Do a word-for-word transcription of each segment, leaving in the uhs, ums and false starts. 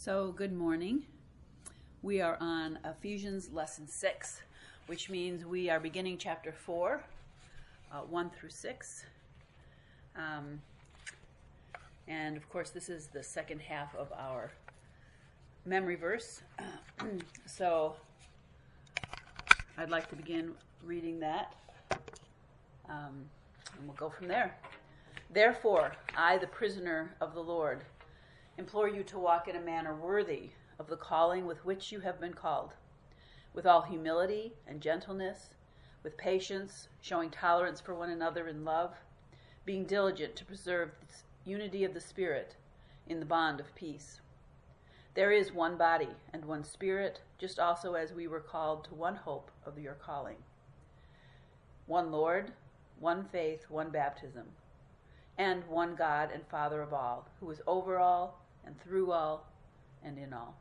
So, good morning. We are on Ephesians lesson six, which means we are beginning chapter four, uh, one through six. Um, and of course, this is the second half of our memory verse. So, I'd like to begin reading that, um, and we'll go from there. Therefore, I, the prisoner of the Lord, implore you to walk in a manner worthy of the calling with which you have been called, with all humility and gentleness, with patience, showing tolerance for one another in love, being diligent to preserve the unity of the Spirit in the bond of peace. There is one body and one Spirit, just also as we were called to one hope of your calling. One Lord, one faith, one baptism, and one God and Father of all, who is over all and through all and in all.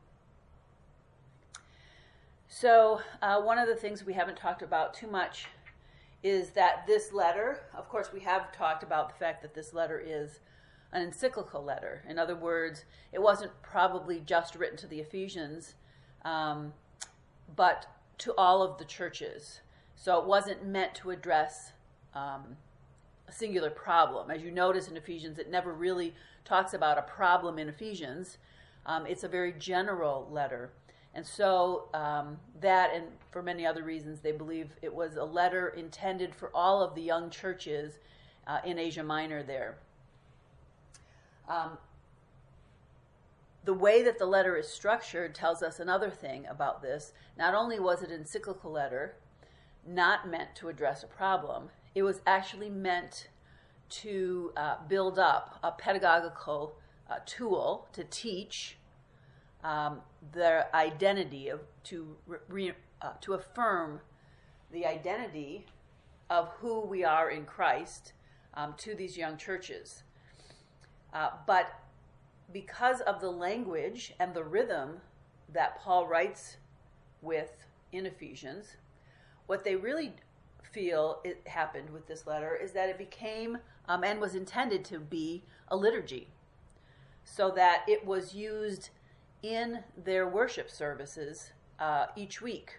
So uh, one of the things we haven't talked about too much is that this letter, of course we have talked about the fact that this letter is an encyclical letter. In other words, it wasn't probably just written to the Ephesians, um, but to all of the churches. So it wasn't meant to address um, a singular problem. As you notice in Ephesians, it never really talks about a problem in Ephesians. Um, it's a very general letter. And so um, that, and for many other reasons, they believe it was a letter intended for all of the young churches uh, in Asia Minor there. Um, the way that the letter is structured tells us another thing about this. Not only was it an encyclical letter, not meant to address a problem, it was actually meant to uh, build up a pedagogical uh, tool to teach um, their identity, of, to re, uh, to affirm the identity of who we are in Christ um, to these young churches. Uh, but because of the language and the rhythm that Paul writes with in Ephesians, what they really feel it happened with this letter is that it became um, and was intended to be a liturgy, so that it was used in their worship services uh, each week.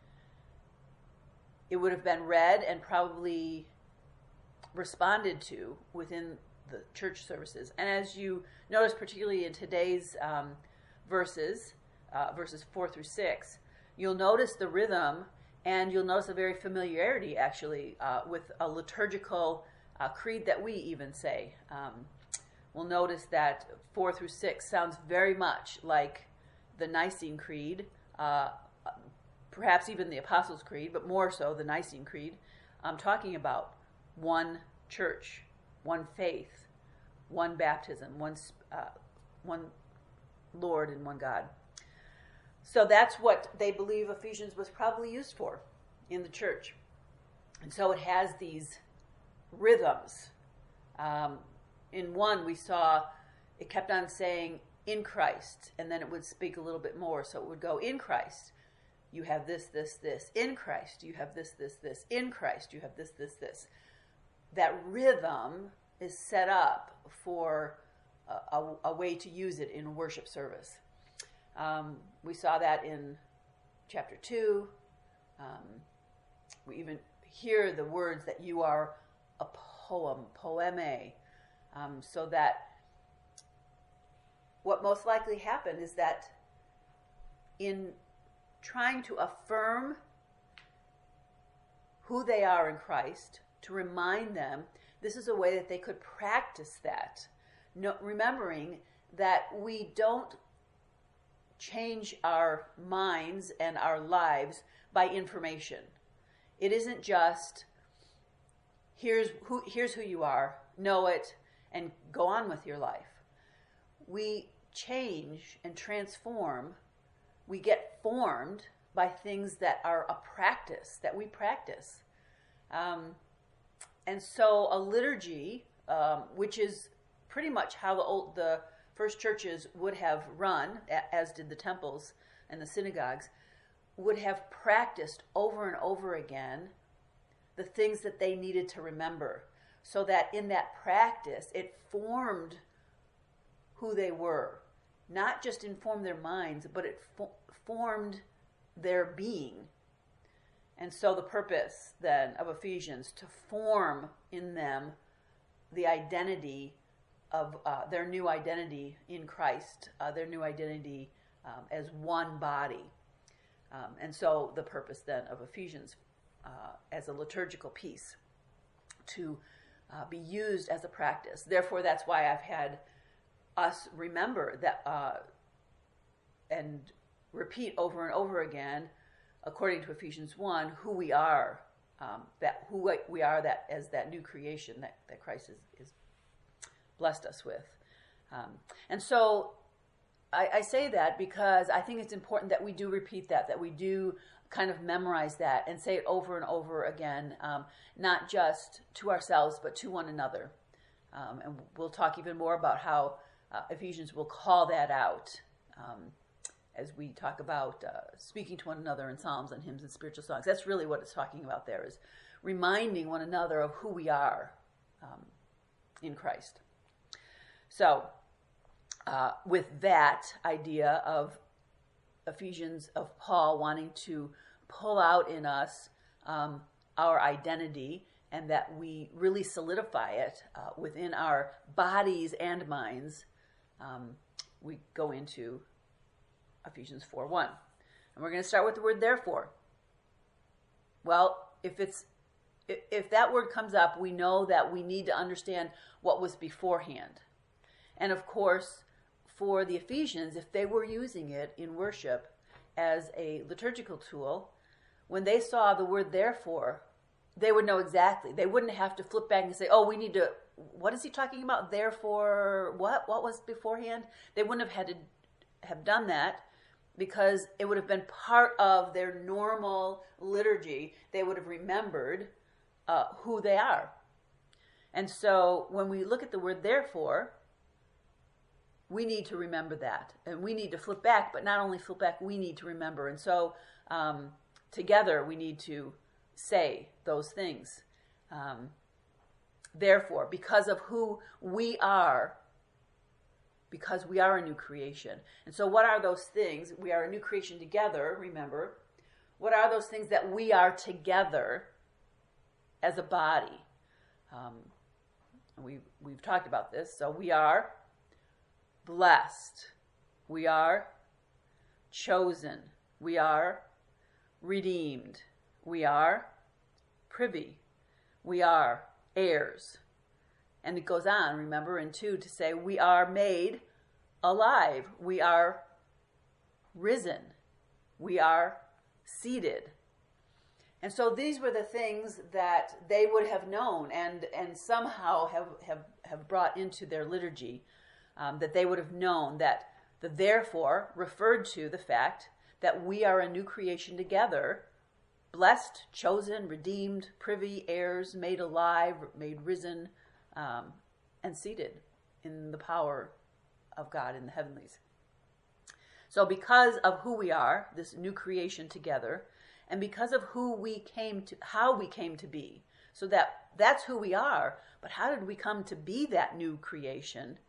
It would have been read and probably responded to within the church services. And as you notice, particularly in today's um, verses, uh, verses four through six, you'll notice the rhythm. And you'll notice a very familiarity, actually, uh, with a liturgical uh, creed that we even say. Um, we'll notice that four through six sounds very much like the Nicene Creed, uh, perhaps even the Apostles' Creed, but more so the Nicene Creed, um, talking about one church, one faith, one baptism, one uh, one Lord and one God. So that's what they believe Ephesians was probably used for in the church. And so it has these rhythms. Um, in one, we saw it kept on saying, in Christ, and then it would speak a little bit more. So it would go, in Christ, you have this, this, this. In Christ, you have this, this, this. In Christ, you have this, this, this. That rhythm is set up for a, a, a way to use it in worship service. Um, we saw that in chapter two. Um, we even hear the words that you are a poem, poeme, um, so that what most likely happened is that in trying to affirm who they are in Christ, to remind them, this is a way that they could practice that, no, remembering that we don't change our minds and our lives by information. It isn't just, here's who, here's who you are, know it, and go on with your life. We change and transform, we get formed by things that are a practice, that we practice. Um, and so a liturgy, um, which is pretty much how the old, the first churches would have run, as did the temples and the synagogues, would have practiced over and over again the things that they needed to remember, so that in that practice it formed who they were. not just informed their minds, but it fo- formed their being. And so the purpose then of Ephesians, to form in them the identity of uh, their new identity in Christ, uh, their new identity um, as one body. Um, and so the purpose then of Ephesians uh, as a liturgical piece to uh, be used as a practice. Therefore, that's why I've had us remember that uh, and repeat over and over again, according to Ephesians one, who we are, um, that who we are that as that new creation that, that Christ is, is blessed us with. Um, and so I, I say that because I think it's important that we do repeat that, that we do kind of memorize that and say it over and over again, um, not just to ourselves, but to one another. Um, and we'll talk even more about how uh, Ephesians will call that out um, as we talk about uh, speaking to one another in psalms and hymns and spiritual songs. That's really what it's talking about there, is reminding one another of who we are um, in Christ. So, uh, with that idea of Ephesians, of Paul wanting to pull out in us um, our identity, and that we really solidify it uh, within our bodies and minds, um, we go into Ephesians four one. And we're going to start with the word therefore. Well, if it's if, if that word comes up, we know that we need to understand what was beforehand. And of course, for the Ephesians, if they were using it in worship as a liturgical tool, when they saw the word therefore, they would know exactly. They wouldn't have to flip back and say, oh, we need to, what is he talking about? Therefore, what? What was beforehand? They wouldn't have had to have done that, because it would have been part of their normal liturgy. They would have remembered uh, who they are. And so when we look at the word therefore, we need to remember that. And we need to flip back, but not only flip back, we need to remember. And so um, together we need to say those things. Um, therefore, because of who we are, because we are a new creation. And so what are those things? We are a new creation together, remember. What are those things that we are together as a body? Um, we, we've talked about this. So we are blessed. We are chosen. We are redeemed. We are privy. We are heirs. And it goes on, remember, in two to say we are made alive. We are risen. We are seated. And so these were the things that they would have known and, and somehow have, have, have brought into their liturgy, um, that they would have known that the therefore referred to the fact that we are a new creation together, blessed, chosen, redeemed, privy, heirs, made alive, made risen, Um, and seated in the power of God in the heavenlies. So because of who we are, this new creation together, and because of who we came to, how we came to be, so that that's who we are, but how did we come to be that new creation?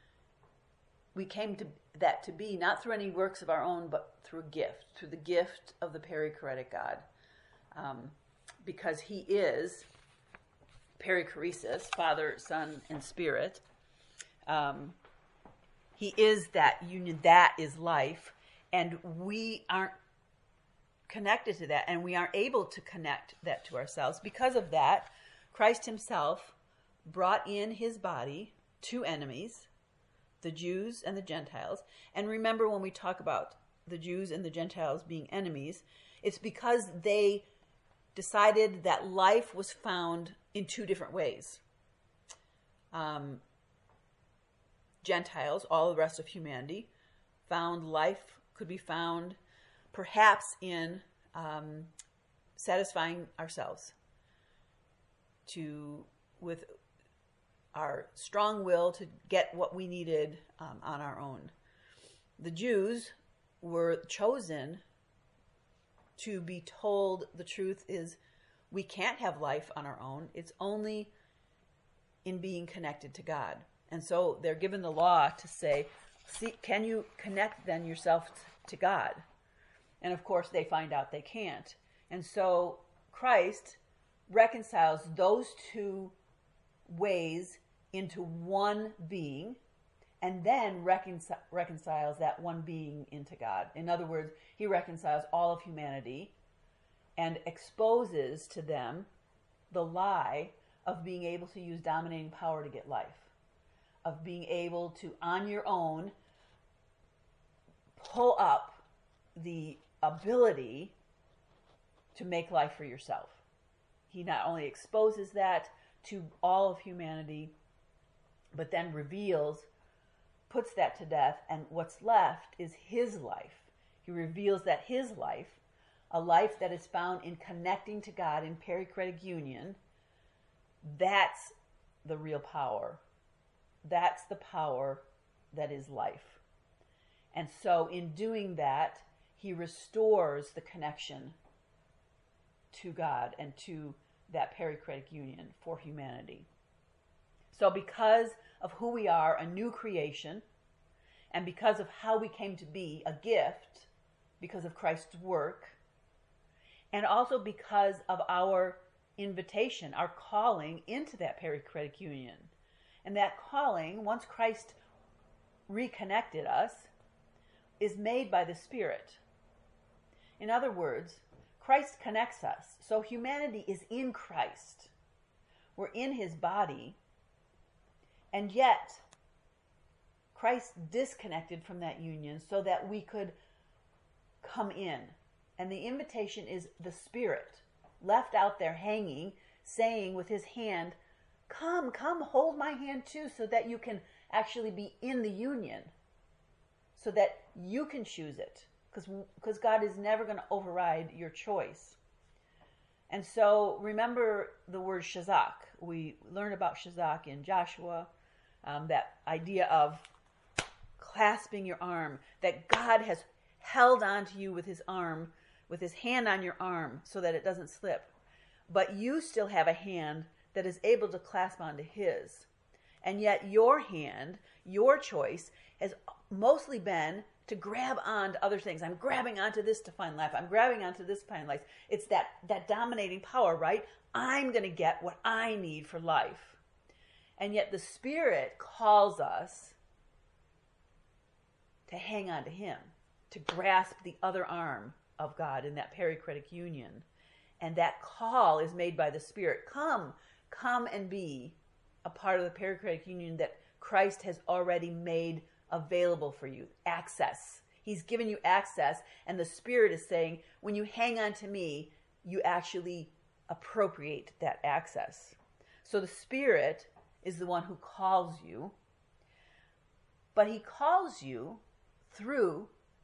We came to that to be not through any works of our own, but through a gift, through the gift of the perichoretic God. Um, because he is perichoresis, Father, Son, and Spirit. Um, he is that union. That is life. And we aren't connected to that, and we aren't able to connect that to ourselves. Because of that, Christ himself brought in his body two enemies, the Jews and the Gentiles. And remember, when we talk about the Jews and the Gentiles being enemies, it's because they decided that life was found in two different ways. Um, Gentiles, all the rest of humanity, found life could be found perhaps in um, satisfying ourselves, to with our strong will to get what we needed um, on our own. The Jews were chosen to be told the truth is we can't have life on our own. It's only in being connected to God. And so they're given the law to say, see, can you connect then yourself to God? And of course, they find out they can't. And so Christ reconciles those two ways into one being, and then reconcil- reconciles that one being into God. In other words, he reconciles all of humanity and exposes to them the lie of being able to use dominating power to get life, of being able to, on your own, pull up the ability to make life for yourself. He not only exposes that to all of humanity, but then reveals, puts that to death, and what's left is his life. He reveals that his life, a life that is found in connecting to God in perichoretic union, that's the real power. That's the power that is life. And so in doing that, he restores the connection to God and to that perichoretic union for humanity. So because of who we are, a new creation, and because of how we came to be, a gift, because of Christ's work, and also because of our invitation, our calling into that perichoretic union. And that calling, once Christ reconnected us, is made by the Spirit. In other words, Christ connects us. So humanity is in Christ. We're in his body. And yet, Christ disconnected from that union so that we could come in. And the invitation is the Spirit, left out there hanging, saying with his hand, come, come, hold my hand too, so that you can actually be in the union, so that you can choose it, because God is never going to override your choice. And so remember the word shazak. We learned about shazak in Joshua, um, that idea of clasping your arm, that God has held onto you with his arm, with his hand on your arm so that it doesn't slip. But you still have a hand that is able to clasp onto his. And yet your hand, your choice, has mostly been to grab onto other things. I'm grabbing onto this to find life. I'm grabbing onto this to find life. It's that, that dominating power, right? I'm going to get what I need for life. And yet the Spirit calls us to hang on to him, to grasp the other arm of God in that perichoretic union. And that call is made by the Spirit. Come, come and be a part of the perichoretic union that Christ has already made available for you. Access. He's given you access, and the Spirit is saying, when you hang on to me, you actually appropriate that access. So the Spirit is the one who calls you, but he calls you through,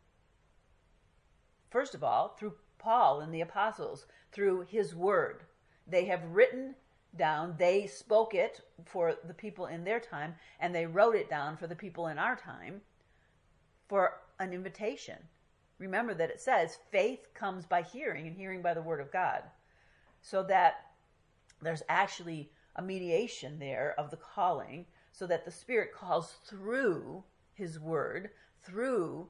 first of all, through Paul and the apostles, through his word. They have written down, they spoke it for the people in their time, and they wrote it down for the people in our time for an invitation. Remember that it says faith comes by hearing, and hearing by the word of God. So that there's actually a mediation there of the calling, so that the Spirit calls through his word, through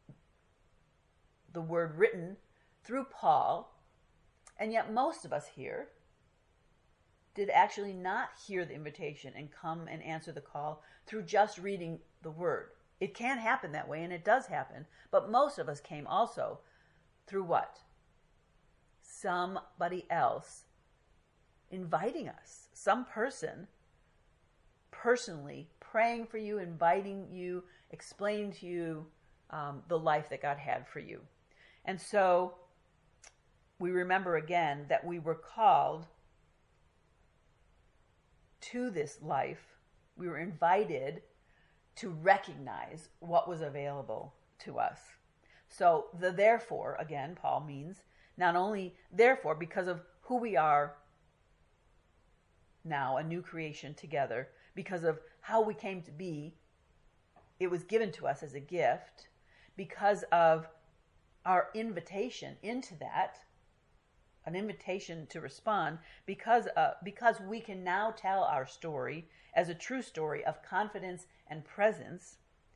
the word written, through Paul. And yet most of us here did actually not hear the invitation and come and answer the call through just reading the word. It can happen that way, and it does happen, but most of us came also through what? Somebody else inviting us, some person personally praying for you, inviting you, explaining to you um, the life that God had for you. And so we remember again that we were called to this life. We were invited to recognize what was available to us. So the therefore, again, Paul means not only therefore because of who we are now, a new creation together, because of how we came to be, it was given to us as a gift, because of our invitation into that, an invitation to respond, because uh, because we can now tell our story as a true story of confidence and presence.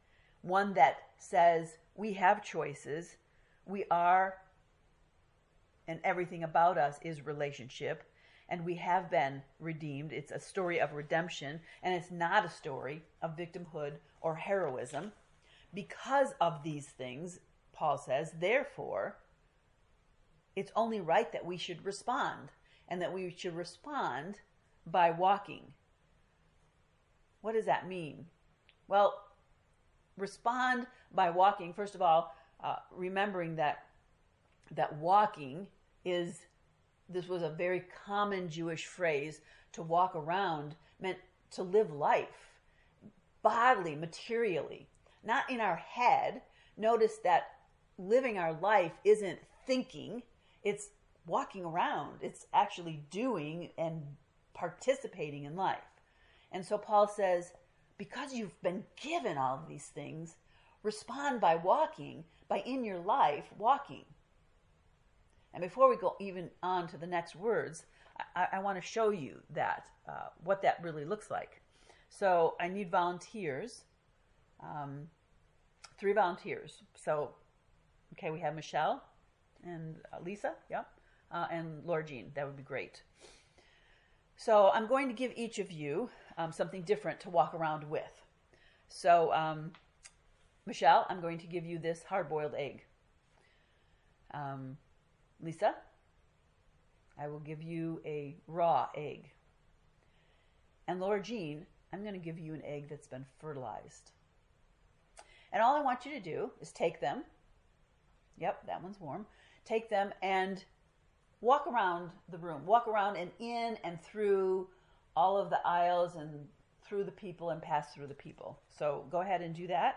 one that says we have choices, we are, and everything about us is relationship, and we have been redeemed. It's a story of redemption, and it's not a story of victimhood or heroism. Because of these things, Paul says, therefore, it's only right that we should respond, and that we should respond by walking. What does that mean? Well, respond by walking, first of all, uh, remembering that that walking is, this was a very common Jewish phrase. To walk around meant to live life, bodily, materially, not in our head. Notice that living our life isn't thinking, it's walking around. It's actually doing and participating in life. And so Paul says, because you've been given all of these things, respond by walking, by in your life walking. And before we go even on to the next words, I, I want to show you that, uh, what that really looks like. So I need volunteers, um, three volunteers. So, okay, we have Michelle and uh, Lisa, yeah, uh, and Laura Jean. That would be great. So I'm going to give each of you um, something different to walk around with. So, um, Michelle, I'm going to give you this hard-boiled egg. Um, Lisa, I will give you a raw egg. And Laura Jean, I'm going to give you an egg that's been fertilized. And all I want you to do is take them. Yep, that one's warm. Take them and walk around the room. Walk around and in and through all of the aisles and through the people and pass through the people. So go ahead and do that.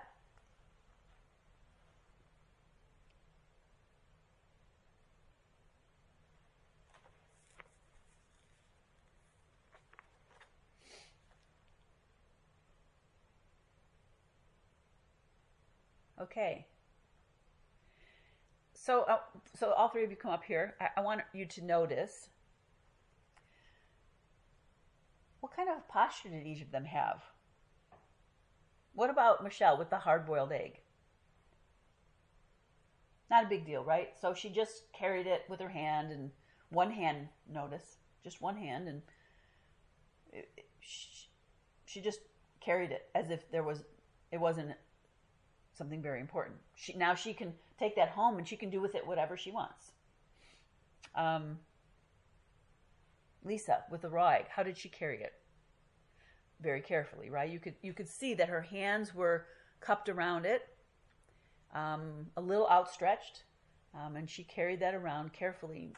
Okay. So, uh, so all three of you come up here. I, I want you to notice, what kind of posture did each of them have? What about Michelle with the hard-boiled egg? Not a big deal, right? So she just carried it with her hand, and one hand, notice, just one hand, and it, it, she, she just carried it as if there was, it wasn't something very important. She, now she can take that home and she can do with it whatever she wants. Um, Lisa with the raw egg, how did she carry it? Very carefully, right? You could you could see that her hands were cupped around it, um, a little outstretched, um, and she carried that around carefully.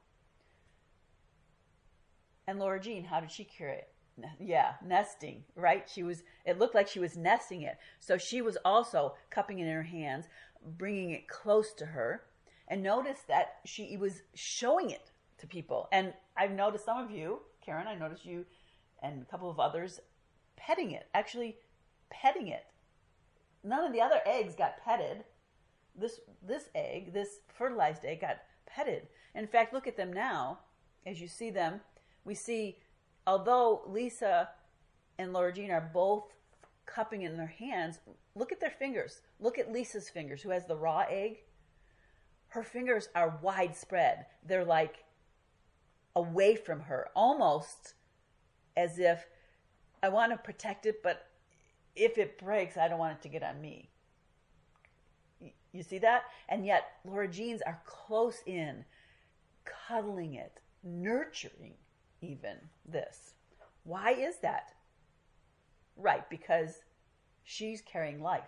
And Laura Jean, how did she carry it? Yeah, nesting, right? She was, it looked like she was nesting it. So she was also cupping it in her hands, bringing it close to her. And notice that she was showing it to people. And I've noticed some of you, Karen, I noticed you and a couple of others petting it, actually petting it. None of the other eggs got petted. This, this egg, this fertilized egg got petted. In fact, look at them now. As you see them, we see, although Lisa and Laura Jean are both cupping in their hands, look at their fingers. Look at Lisa's fingers, who has the raw egg. Her fingers are widespread. They're like away from her, almost as if, I want to protect it, but if it breaks, I don't want it to get on me. You see that? And yet Laura Jean's are close in, cuddling it, nurturing even this. Why is that? Right, because she's carrying life.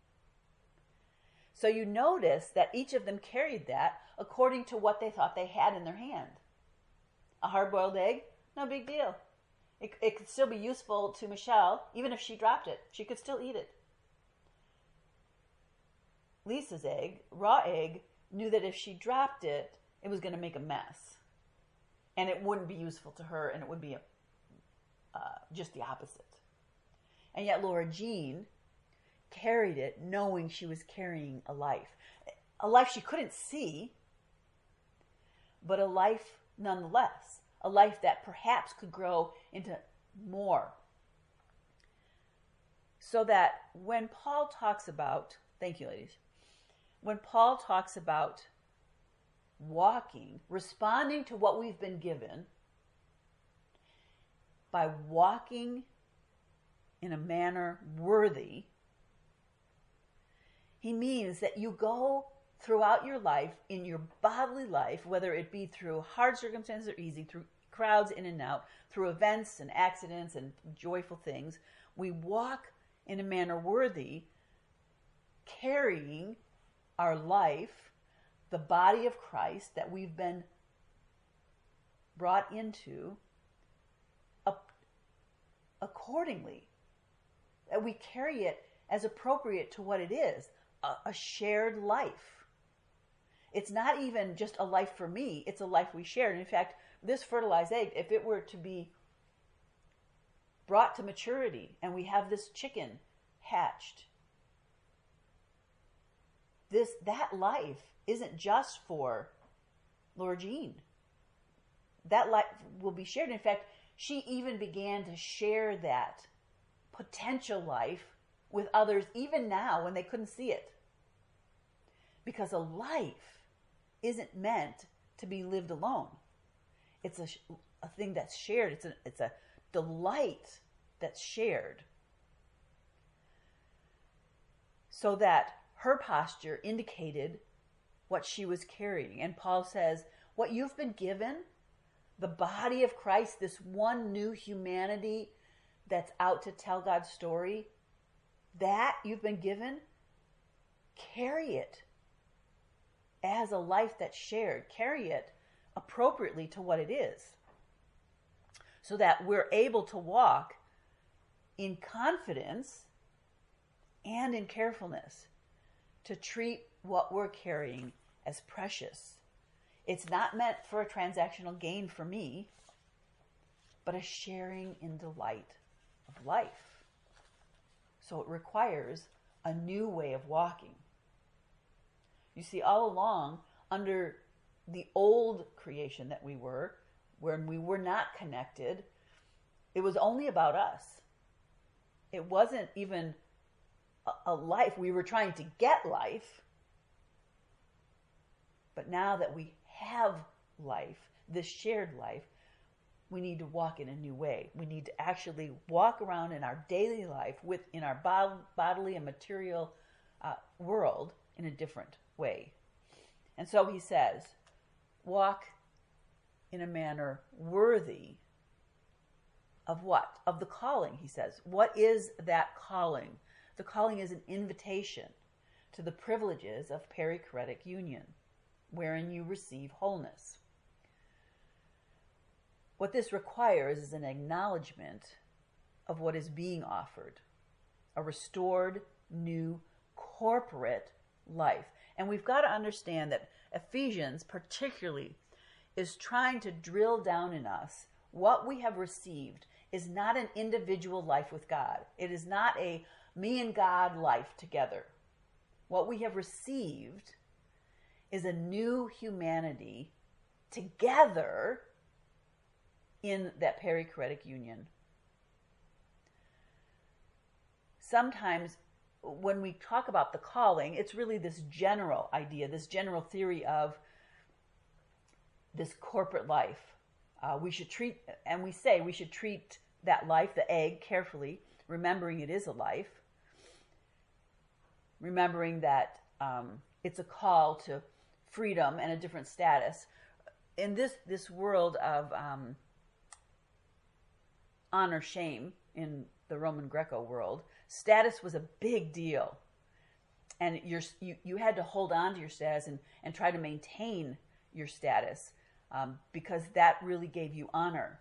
So you notice that each of them carried that according to what they thought they had in their hand. A hard-boiled egg? No big deal. It, it could still be useful to Michelle, even if she dropped it. She could still eat it. Lisa's egg, raw egg, knew that if she dropped it, it was going to make a mess. And it wouldn't be useful to her, and it would be a, uh, just the opposite. And yet Laura Jean carried it knowing she was carrying a life. A life she couldn't see, but a life nonetheless. A life that perhaps could grow into more. So that when Paul talks about, thank you, ladies, when Paul talks about walking, responding to what we've been given by walking in a manner worthy, he means that you go throughout your life, in your bodily life, whether it be through hard circumstances or easy, through crowds in and out, through events and accidents and joyful things, we walk in a manner worthy, carrying our life, the body of Christ that we've been brought into, up accordingly. That we carry it as appropriate to what it is, a, a shared life. It's not even just a life for me, it's a life we share. And in fact, this fertilized egg, if it were to be brought to maturity and we have this chicken hatched, this that life isn't just for Laura Jean. That life will be shared. In fact, she even began to share that potential life with others even now when they couldn't see it. Because a life isn't meant to be lived alone. It's a, a thing that's shared. It's a, it's a delight that's shared. So that her posture indicated what she was carrying. And Paul says, what you've been given, the body of Christ, this one new humanity that's out to tell God's story, that you've been given, carry it as a life that's shared. Carry it appropriately to what it is, so that we're able to walk in confidence and in carefulness to treat what we're carrying as precious. It's not meant for a transactional gain for me, but a sharing in delight of life. So it requires a new way of walking. You see, all along, under the old creation that we were, when we were not connected, it was only about us. It wasn't even a, a life. We were trying to get life. But now that we have life, this shared life, we need to walk in a new way. We need to actually walk around in our daily life, with in our bod- bodily and material uh, world in a different way. And so he says, walk in a manner worthy of what? Of the calling, he says. What is that calling? The calling is an invitation to the privileges of perichoretic union, wherein you receive wholeness. What this requires is an acknowledgement of what is being offered, a restored, new, corporate life. And we've got to understand that Ephesians particularly is trying to drill down in us what we have received is not an individual life with God. It is not a me and God life together. What we have received is a new humanity together in that perichoretic union. Sometimes when we talk about the calling, it's really this general idea, this general theory of this corporate life. Uh, we should treat, and we say we should treat that life, the egg, carefully, remembering it is a life, remembering that um, it's a call to freedom and a different status. In this, this world of um, honor, shame, in the Roman Greco world, status was a big deal. And you're, you, you had to hold on to your status and, and try to maintain your status um, because that really gave you honor.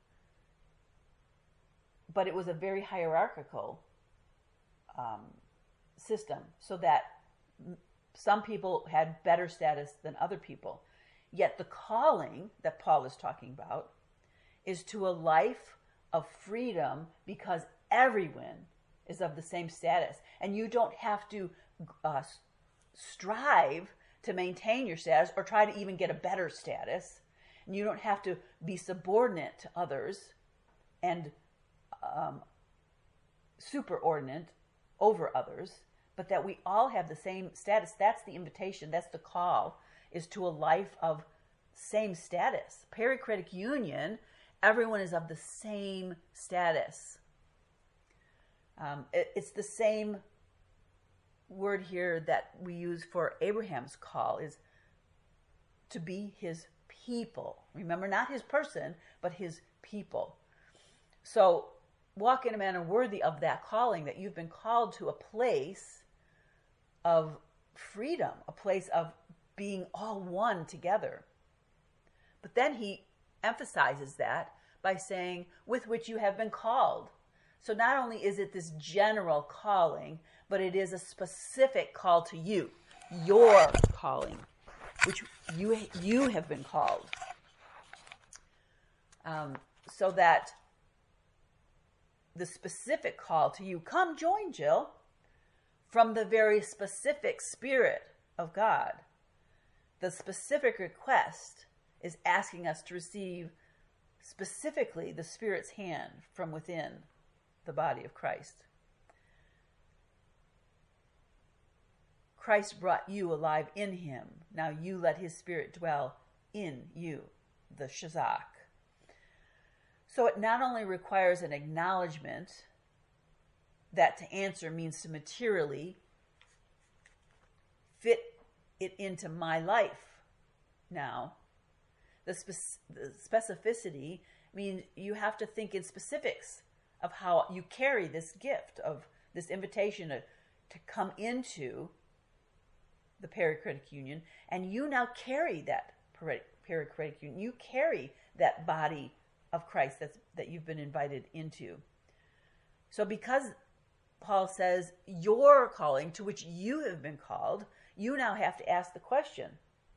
But it was a very hierarchical um, system, so that some people had better status than other people. Yet the calling that Paul is talking about is to a life of freedom, because everyone is of the same status. And you don't have to uh, strive to maintain your status or try to even get a better status. And you don't have to be subordinate to others and um, superordinate over others, but that we all have the same status. That's the invitation. That's the call, is to a life of same status. Perichoretic union, everyone is of the same status. Um, it, it's the same word here that we use for Abraham's call, is to be his people. Remember, not his person, but his people. So walk in a manner worthy of that calling, that you've been called to a place of freedom, a place of being all one together. But then he emphasizes that by saying, with which you have been called. So not only is it this general calling, but it is a specific call to you, your calling, which you you have been called. Um, so that the specific call to you, come join, Jill, from the very specific Spirit of God. The specific request is asking us to receive specifically the Spirit's hand from within the body of Christ. Christ brought you alive in him. Now you let his Spirit dwell in you, the Shazak. So it not only requires an acknowledgement that to answer means to materially fit it into my life now. The, spe- the specificity means you have to think in specifics of how you carry this gift, of this invitation to, to come into the perichoretic union, and you now carry that perichoretic union. You carry that body of Christ that's, that you've been invited into. So because Paul says your calling, to which you have been called, you now have to ask the question,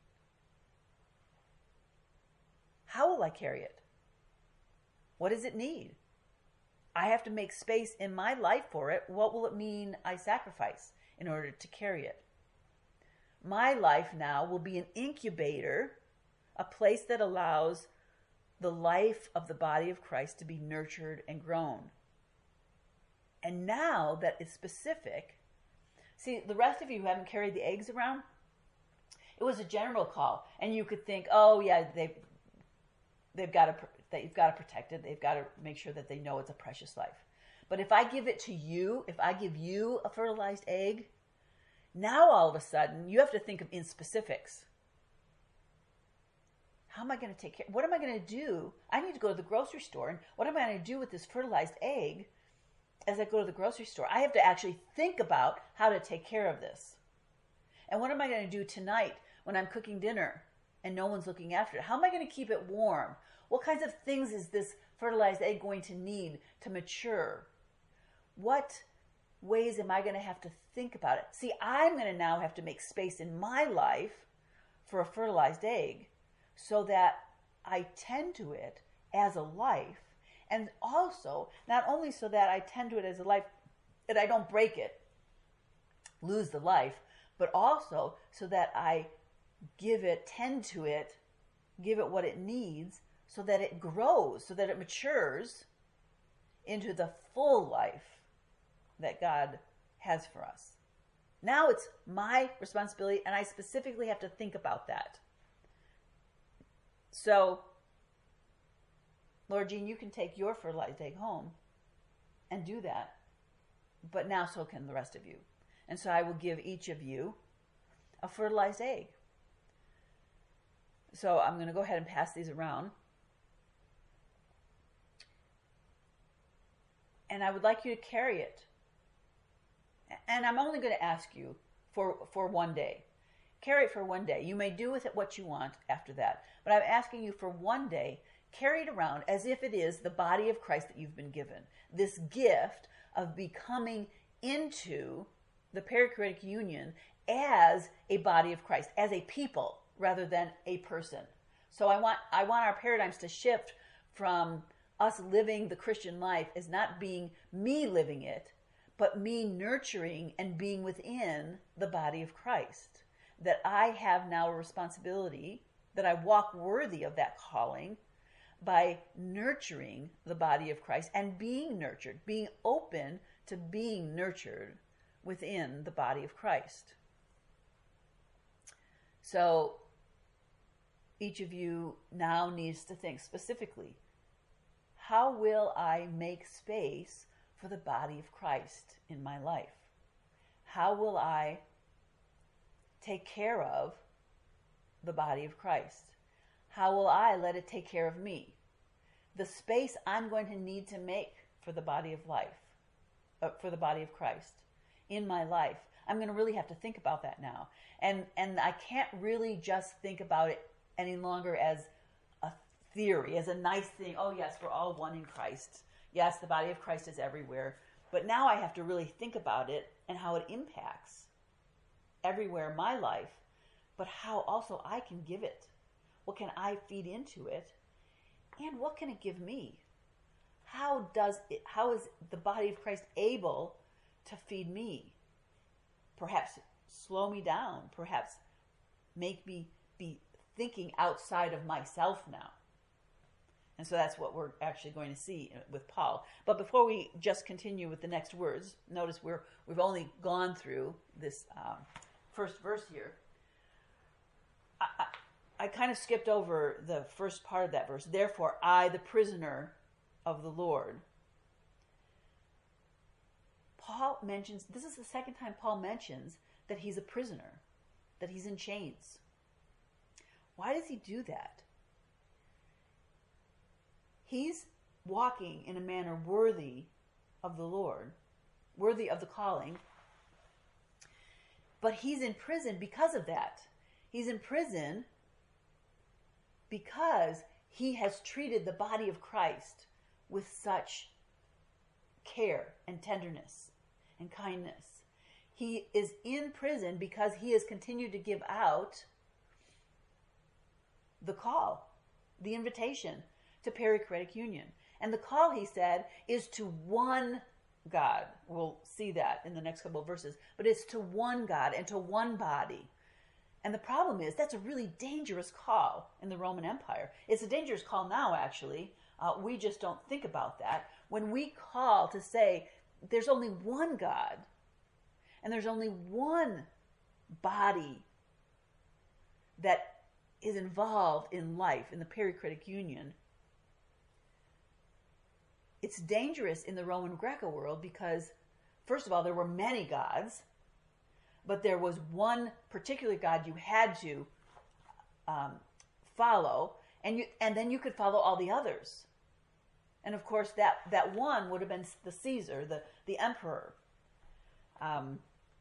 how will I carry it? What does it need? I have to make space in my life for it. What will it mean I sacrifice in order to carry it? My life now will be an incubator, a place that allows the life of the body of Christ to be nurtured and grown. And now that it's specific, see, the rest of you who haven't carried the eggs around, it was a general call, and you could think, oh yeah, they've they've got to that you've got to protect it. They've got to make sure that they know it's a precious life. But if I give it to you, if I give you a fertilized egg, now all of a sudden you have to think of in specifics. How am I going to take care? What am I going to do? I need to go to the grocery store, and what am I going to do with this fertilized egg as I go to the grocery store? I have to actually think about how to take care of this. And what am I going to do tonight when I'm cooking dinner and no one's looking after it? How am I going to keep it warm? What kinds of things is this fertilized egg going to need to mature? What ways am I going to have to think about it? See, I'm going to now have to make space in my life for a fertilized egg so that I tend to it as a life. And also, not only so that I tend to it as a life, that I don't break it, lose the life, but also so that I give it, tend to it, give it what it needs so that it grows, so that it matures into the full life that God has for us. Now it's my responsibility, and I specifically have to think about that. So, Lord Jean, you can take your fertilized egg home and do that, but now so can the rest of you. And so I will give each of you a fertilized egg. So I'm going to go ahead and pass these around. And I would like you to carry it. And I'm only going to ask you for, for one day. Carry it for one day. You may do with it what you want after that. But I'm asking you for one day, carry it around as if it is the body of Christ that you've been given. This gift of becoming into the perichoretic union as a body of Christ, as a people rather than a person. So I want I want our paradigms to shift from us living the Christian life as not being me living it, but me nurturing and being within the body of Christ. That I have now a responsibility, that I walk worthy of that calling by nurturing the body of Christ and being nurtured, being open to being nurtured within the body of Christ. So each of you now needs to think specifically, how will I make space for the body of Christ in my life? How will I take care of the body of Christ? How will I let it take care of me? The space I'm going to need to make for the body of life, uh, for the body of Christ in my life. I'm going to really have to think about that now. And and I can't really just think about it any longer as a theory, as a nice thing. Oh yes, we're all one in Christ. Yes, the body of Christ is everywhere. But now I have to really think about it and how it impacts everywhere in my life, but how also I can give it. What can I feed into it? And what can it give me? How does it, how is the body of Christ able to feed me? Perhaps slow me down, perhaps make me be thinking outside of myself now. And so that's what we're actually going to see with Paul. But before we just continue with the next words, notice we're, we've only gone through this um, first verse here. I, I, I kind of skipped over the first part of that verse. Therefore, I, the prisoner of the Lord. Paul mentions, this is the second time Paul mentions that he's a prisoner, that he's in chains. Why does he do that? He's walking in a manner worthy of the Lord, worthy of the calling, but he's in prison because of that. He's in prison because he has treated the body of Christ with such care and tenderness and kindness. He is in prison because he has continued to give out the call, the invitation to perichoretic union. And the call, he said, is to one God. We'll see that in the next couple of verses. But it's to one God and to one body. And the problem is that's a really dangerous call in the Roman Empire. It's a dangerous call now, actually. Uh, we just don't think about that. When we call to say there's only one God and there's only one body that is involved in life, in the perichoretic union, it's dangerous in the Roman Greco world because, first of all, there were many gods, but there was one particular God you had to um, follow, and you, and then you could follow all the others. And of course, that, that one would have been the Caesar, the, the emperor. Um,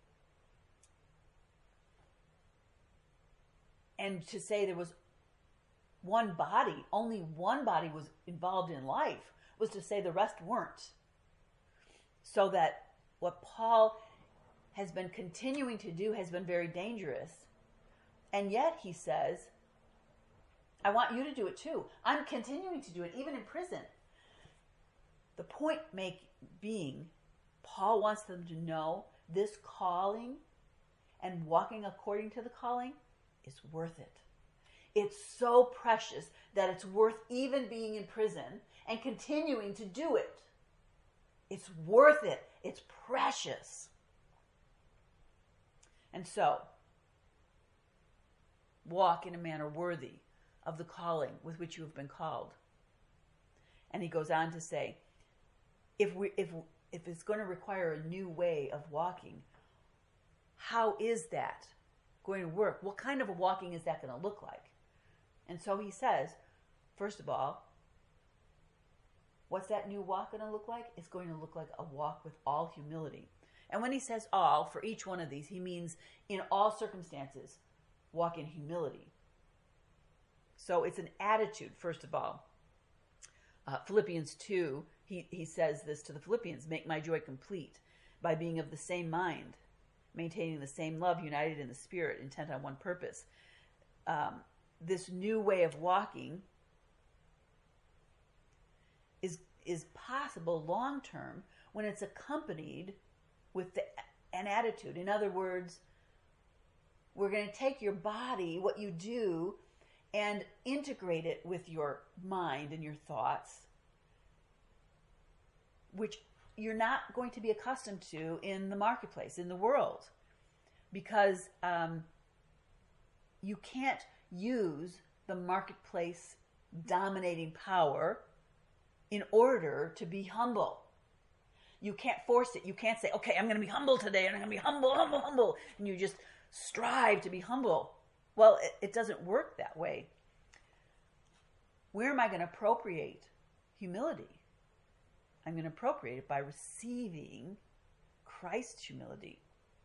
and to say there was one body, only one body was involved in life, was to say the rest weren't. So that what Paul has been continuing to do has been very dangerous. And yet he says, I want you to do it too. I'm continuing to do it, even in prison. The point make being, Paul wants them to know this calling and walking according to the calling is worth it. It's so precious that it's worth even being in prison and continuing to do it. It's worth it. It's precious. And so, walk in a manner worthy of the calling with which you have been called. And he goes on to say, if we if if it's going to require a new way of walking, how is that going to work? What kind of a walking is that going to look like? And so he says, first of all, what's that new walk going to look like? It's going to look like a walk with all humility. And when he says all, for each one of these, he means in all circumstances, walk in humility. So it's an attitude, first of all. Uh, Philippians two, he, he says this to the Philippians, make my joy complete by being of the same mind, maintaining the same love, united in the Spirit, intent on one purpose. Um, this new way of walking is is possible long term when it's accompanied with the, an attitude. In other words, we're going to take your body, what you do, and integrate it with your mind and your thoughts, which you're not going to be accustomed to in the marketplace, in the world, because um, you can't use the marketplace dominating power in order to be humble. You can't force it. You can't say, okay, I'm going to be humble today, and I'm going to be humble, humble, humble, and you just strive to be humble. Well, it, it doesn't work that way. Where am I going to appropriate humility? I'm going to appropriate it by receiving Christ's humility.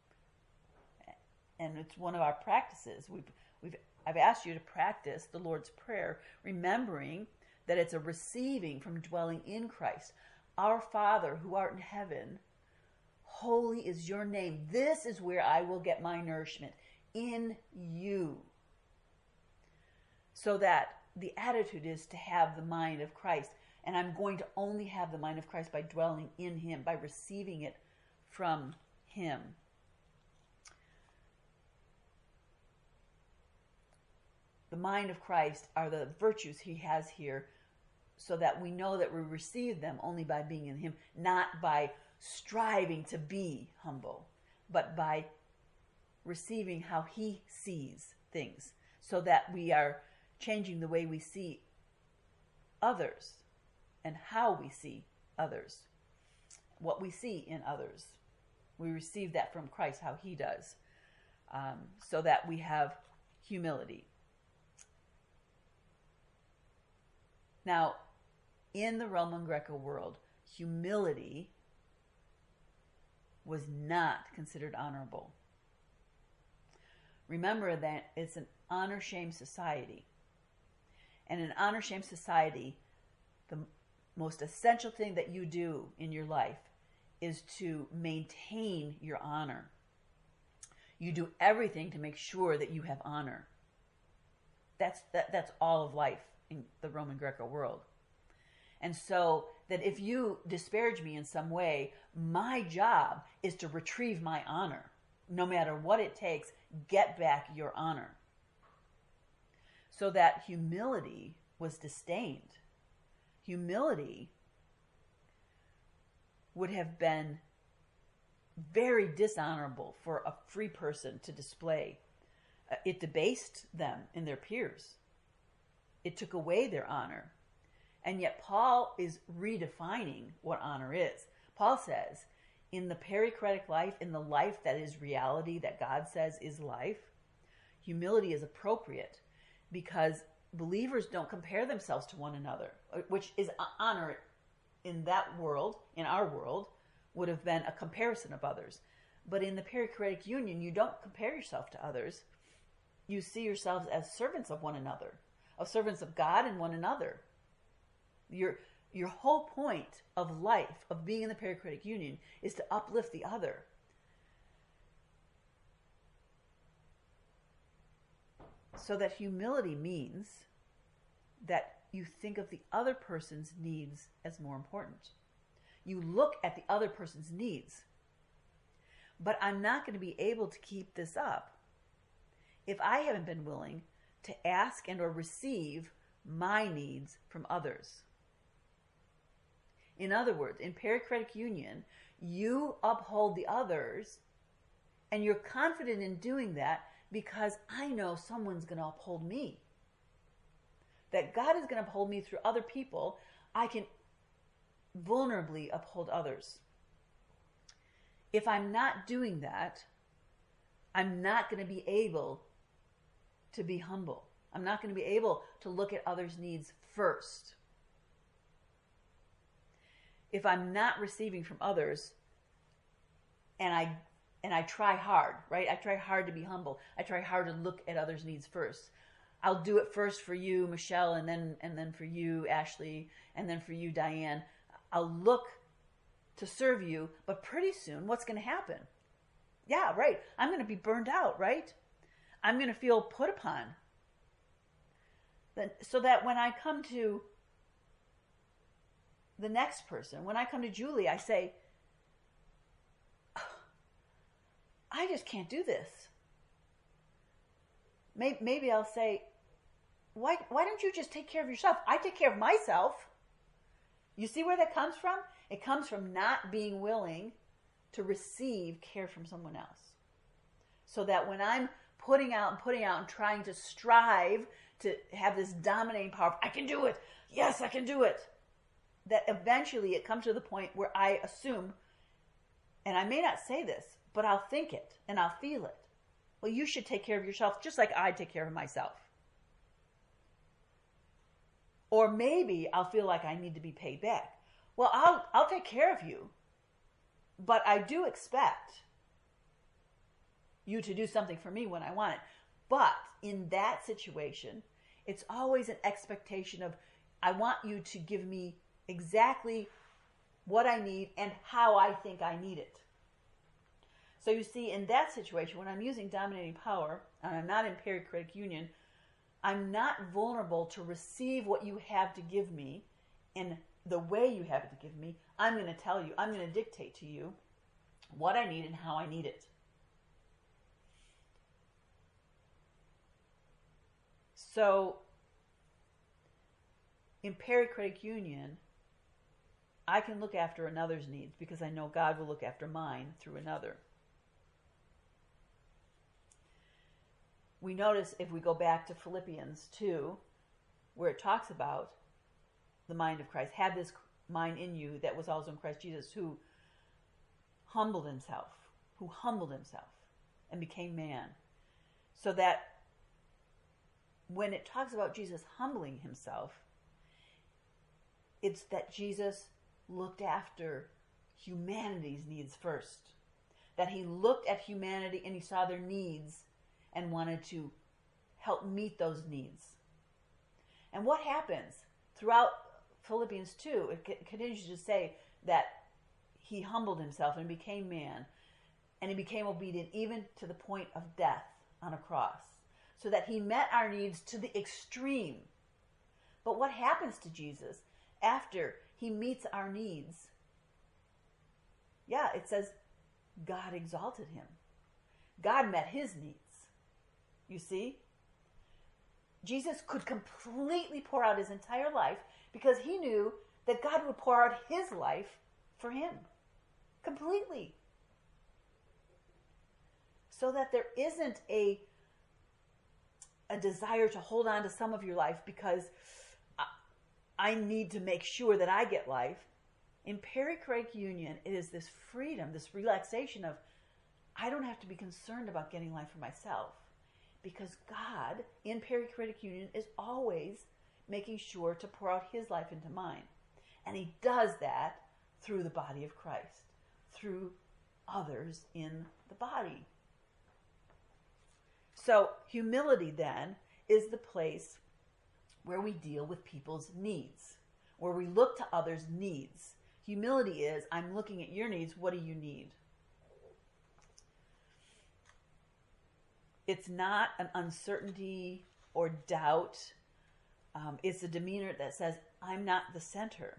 And it's one of our practices. We've, we've, I've asked you to practice the Lord's Prayer, remembering that it's a receiving from dwelling in Christ. Our Father, who art in heaven, holy is your name. This is where I will get my nourishment, in you. So that the attitude is to have the mind of Christ. And I'm going to only have the mind of Christ by dwelling in him, by receiving it from him. The mind of Christ are the virtues he has here, so that we know that we receive them only by being in him, not by striving to be humble, but by receiving how he sees things, so that we are changing the way we see others and how we see others, what we see in others. We receive that from Christ, how he does, um, so that we have humility. Now, in the Roman Greco world, humility was not considered honorable. Remember that it's an honor-shame society. And in an honor-shame society, the most essential thing that you do in your life is to maintain your honor. You do everything to make sure that you have honor. That's, that, that's all of life in the Roman Greco world. And so that if you disparage me in some way, my job is to retrieve my honor. No matter what it takes, get back your honor. So that humility was disdained. Humility would have been very dishonorable for a free person to display. It debased them in their peers. It took away their honor. And yet Paul is redefining what honor is. Paul says, in the perichoretic life, in the life that is reality, that God says is life, humility is appropriate because believers don't compare themselves to one another, which is honor in that world, in our world, would have been a comparison of others. But in the perichoretic union, you don't compare yourself to others. You see yourselves as servants of one another, of servants of God and one another. Your, your whole point of life, of being in the perichoretic union, is to uplift the other. So that humility means that you think of the other person's needs as more important. You look at the other person's needs. But I'm not going to be able to keep this up if I haven't been willing to ask and or receive my needs from others. In other words, in perichoretic union, you uphold the others, and you're confident in doing that because I know someone's going to uphold me. That God is going to uphold me through other people. I can vulnerably uphold others. If I'm not doing that, I'm not going to be able to be humble. I'm not going to be able to look at others' needs first. If I'm not receiving from others, and I and I try hard, right? I try hard to be humble. I try hard to look at others' needs first. I'll do it first for you, Michelle, and then and then for you, Ashley, and then for you, Diane. I'll look to serve you, but pretty soon, what's going to happen? Yeah, right. I'm going to be burned out, right? I'm going to feel put upon. So that when I come to the next person, when I come to Julie, I say, I just can't do this. Maybe I'll say, why, why don't you just take care of yourself? I take care of myself. You see where that comes from? It comes from not being willing to receive care from someone else. So that when I'm putting out and putting out and trying to strive to have this dominating power, I can do it. Yes, I can do it. That eventually it comes to the point where I assume, and I may not say this, but I'll think it and I'll feel it. Well, you should take care of yourself just like I take care of myself. Or maybe I'll feel like I need to be paid back. Well, I'll I'll take care of you, but I do expect you to do something for me when I want it. But in that situation, it's always an expectation of, I want you to give me exactly what I need and how I think I need it. So you see, in that situation, when I'm using dominating power, and I'm not in pericritic union, I'm not vulnerable to receive what you have to give me in the way you have it to give me. I'm going to tell you, I'm going to dictate to you what I need and how I need it. So, in pericritic union, I can look after another's needs because I know God will look after mine through another. We notice if we go back to Philippians two, where it talks about the mind of Christ, have this mind in you that was also in Christ Jesus, who humbled himself, who humbled himself and became man. So that when it talks about Jesus humbling himself, it's that Jesus looked after humanity's needs first. That he looked at humanity and he saw their needs and wanted to help meet those needs. And what happens throughout Philippians two, it continues to say that he humbled himself and became man, and he became obedient even to the point of death on a cross, so that he met our needs to the extreme. But what happens to Jesus after he meets our needs? Yeah, it says God exalted him. God met his needs. You see? Jesus could completely pour out his entire life because he knew that God would pour out his life for him. Completely. So that there isn't a, a desire to hold on to some of your life because I, I need to make sure that I get life. In pericritic union, it is this freedom, this relaxation of, I don't have to be concerned about getting life for myself. Because God, in pericritic union, is always making sure to pour out his life into mine. And he does that through the body of Christ, through others in the body. So humility then is the place where we deal with people's needs, where we look to others' needs. Humility is, I'm looking at your needs, what do you need? It's not an uncertainty or doubt. Um, it's a demeanor that says, I'm not the center.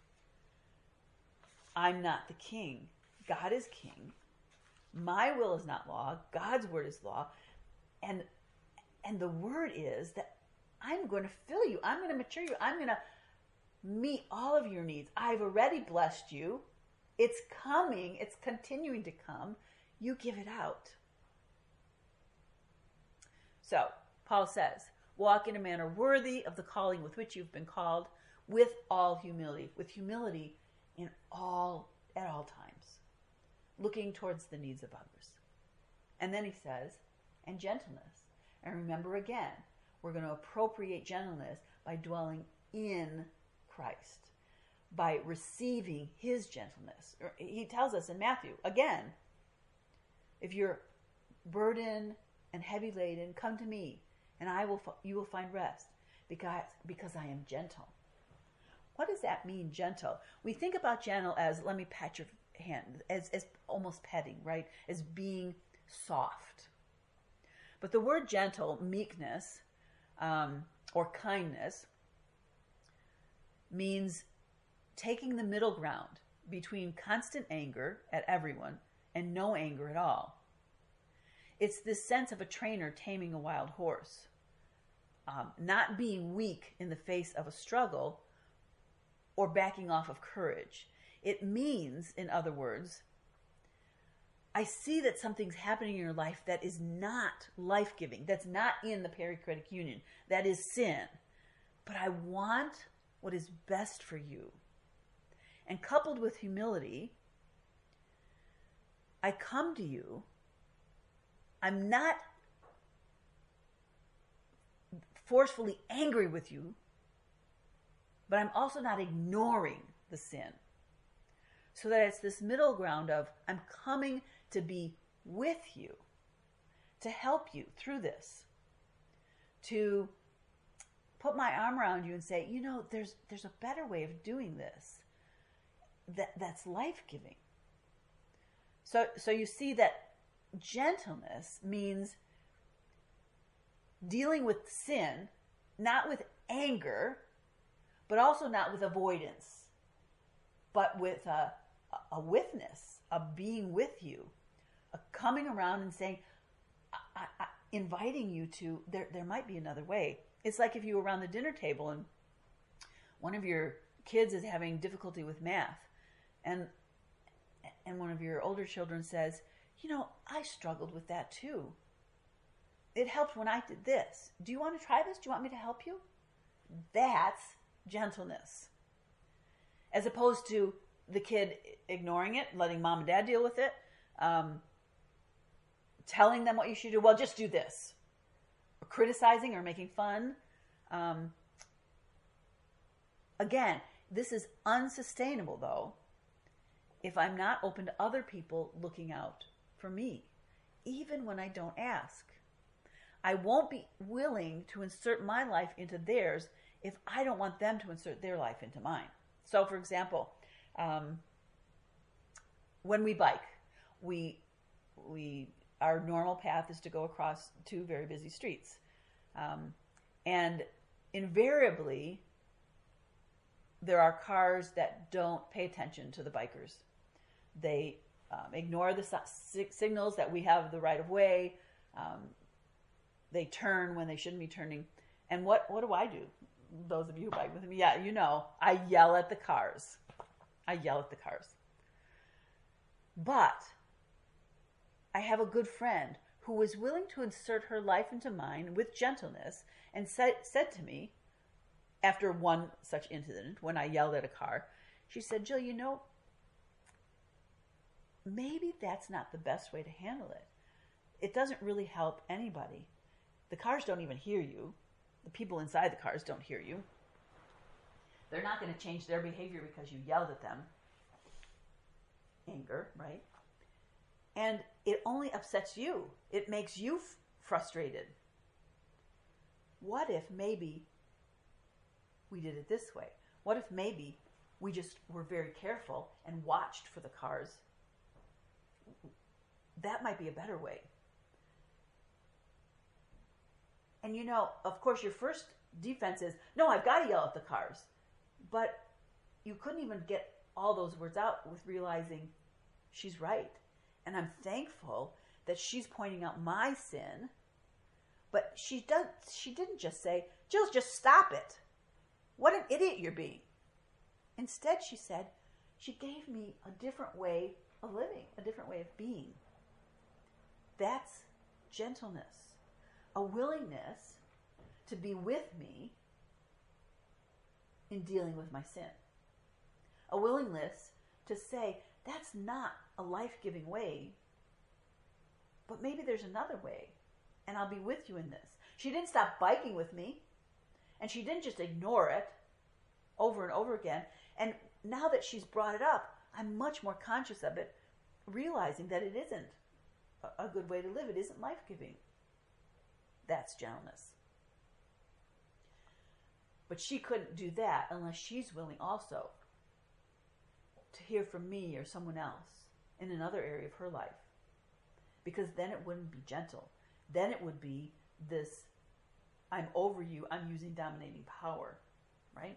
I'm not the king. God is king. My will is not law. God's word is law. And, and the word is that I'm going to fill you. I'm going to mature you. I'm going to meet all of your needs. I've already blessed you. It's coming. It's continuing to come. You give it out. So, Paul says, walk in a manner worthy of the calling with which you've been called, with all humility, with humility in all, at all times, looking towards the needs of others. And then he says, and gentleness. And remember again, we're going to appropriate gentleness by dwelling in Christ, by receiving his gentleness. He tells us in Matthew, again, if you're burdened and heavy laden, come to me, and I will. You will find rest, because because I am gentle. What does that mean, gentle? We think about gentle as, let me pat your hand, as as almost petting, right? As being soft. But the word gentle, meekness, um, or kindness, means taking the middle ground between constant anger at everyone and no anger at all. It's this sense of a trainer taming a wild horse. Um, not being weak in the face of a struggle, or backing off of courage. It means, in other words, I see that something's happening in your life that is not life-giving, that's not in the perichoretic union, that is sin. But I want what is best for you. And coupled with humility, I come to you. I'm not forcefully angry with you, but I'm also not ignoring the sin. So that it's this middle ground of I'm coming to be with you, to help you through this, to put my arm around you and say, you know, there's there's a better way of doing this that that's life-giving. So so you see that gentleness means dealing with sin, not with anger, but also not with avoidance, but with a, a witness, a being with you, a coming around and saying, I, I, inviting you to, there, there might be another way. It's like if you were around the dinner table and one of your kids is having difficulty with math, and and one of your older children says, you know, I struggled with that too. It helped when I did this. Do you want to try this? Do you want me to help you? That's gentleness. As opposed to the kid ignoring it, letting mom and dad deal with it, um, telling them what you should do. Well, just do this. Or criticizing or making fun. Um, again, this is unsustainable, though, if I'm not open to other people looking out for me, even when I don't ask. I won't be willing to insert my life into theirs if I don't want them to insert their life into mine. So, for example, um, when we bike, we we our normal path is to go across two very busy streets, um, and invariably there are cars that don't pay attention to the bikers. They um, ignore the si- signals that we have the right of way. Um, they turn when they shouldn't be turning. And what, what do I do? Those of you who bike with me, yeah, you know, I yell at the cars. I yell at the cars. But I have a good friend who was willing to insert her life into mine with gentleness and said, said to me, after one such incident, when I yelled at a car, she said, Jill, you know, maybe that's not the best way to handle it. It doesn't really help anybody. The cars don't even hear you. The people inside the cars don't hear you. They're not going to change their behavior because you yelled at them. Anger, right? And it only upsets you. It makes you f- frustrated. What if maybe we did it this way? What if maybe we just were very careful and watched for the cars? That might be a better way. And you know, of course, your first defense is, no, I've got to yell at the cars. But you couldn't even get all those words out with realizing she's right. And I'm thankful that she's pointing out my sin. But she does, she didn't just say, Jill, just stop it. What an idiot you're being. Instead, she said, she gave me a different way of living, a different way of being. That's gentleness. A willingness to be with me in dealing with my sin. A willingness to say, that's not a life-giving way, but maybe there's another way, and I'll be with you in this. She didn't stop biking with me, and she didn't just ignore it over and over again. And now that she's brought it up, I'm much more conscious of it, realizing that it isn't a good way to live. It isn't life-giving. That's gentleness. But she couldn't do that unless she's willing also to hear from me or someone else in another area of her life. Because then it wouldn't be gentle. Then it would be this, I'm over you, I'm using dominating power, right?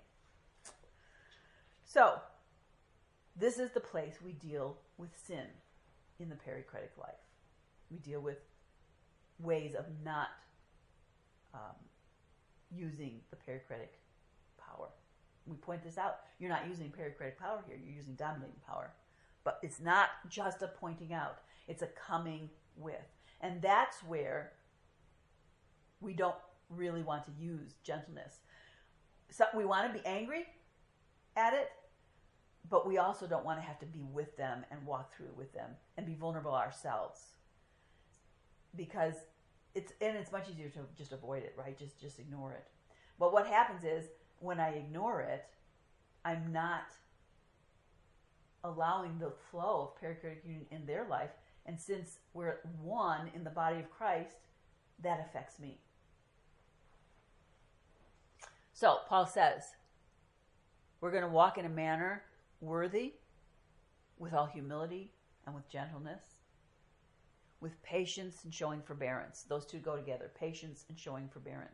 So, this is the place we deal with sin in the perichoretic life. We deal with ways of not um, using the perichoretic power. we point this out. You're not using perichoretic power here. You're using dominating power. But it's not just a pointing out. It's a coming with. And that's where we don't really want to use gentleness. So we want to be angry at it, but we also don't want to have to be with them and walk through it with them and be vulnerable ourselves. Because it's, and it's much easier to just avoid it, right? Just, just ignore it. But what happens is, when I ignore it, I'm not allowing the flow of perichoretic union in their life. And since we're one in the body of Christ, that affects me. So Paul says, we're going to walk in a manner worthy, with all humility and with gentleness, with patience and showing forbearance. Those two go together, patience and showing forbearance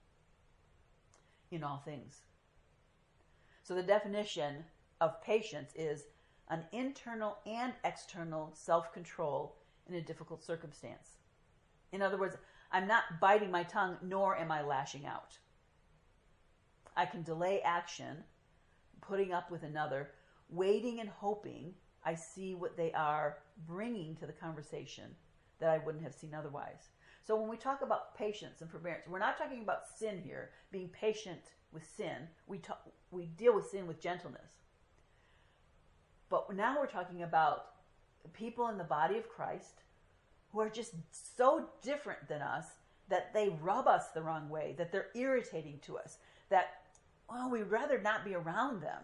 in all things. So the definition of patience is an internal and external self-control in a difficult circumstance. In other words, I'm not biting my tongue, nor am I lashing out. I can delay action, putting up with another, waiting and hoping I see what they are bringing to the conversation that I wouldn't have seen otherwise. So when we talk about patience and forbearance, we're not talking about sin here, being patient with sin. We talk, we deal with sin with gentleness. But now we're talking about people in the body of Christ who are just so different than us that they rub us the wrong way, that they're irritating to us, that, well, we'd rather not be around them.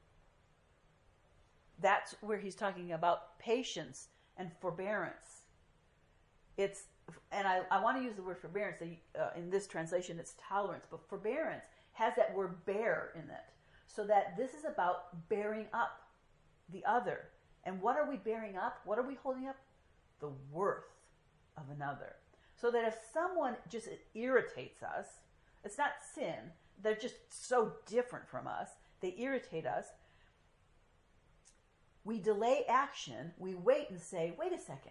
That's where he's talking about patience and forbearance. It's, and I, I want to use the word forbearance. Uh, in this translation, it's tolerance, but forbearance has that word bear in it. So that this is about bearing up the other. And what are we bearing up? What are we holding up? The worth of another. So that if someone just irritates us, it's not sin, they're just so different from us, they irritate us, we delay action, we wait and say, wait a second,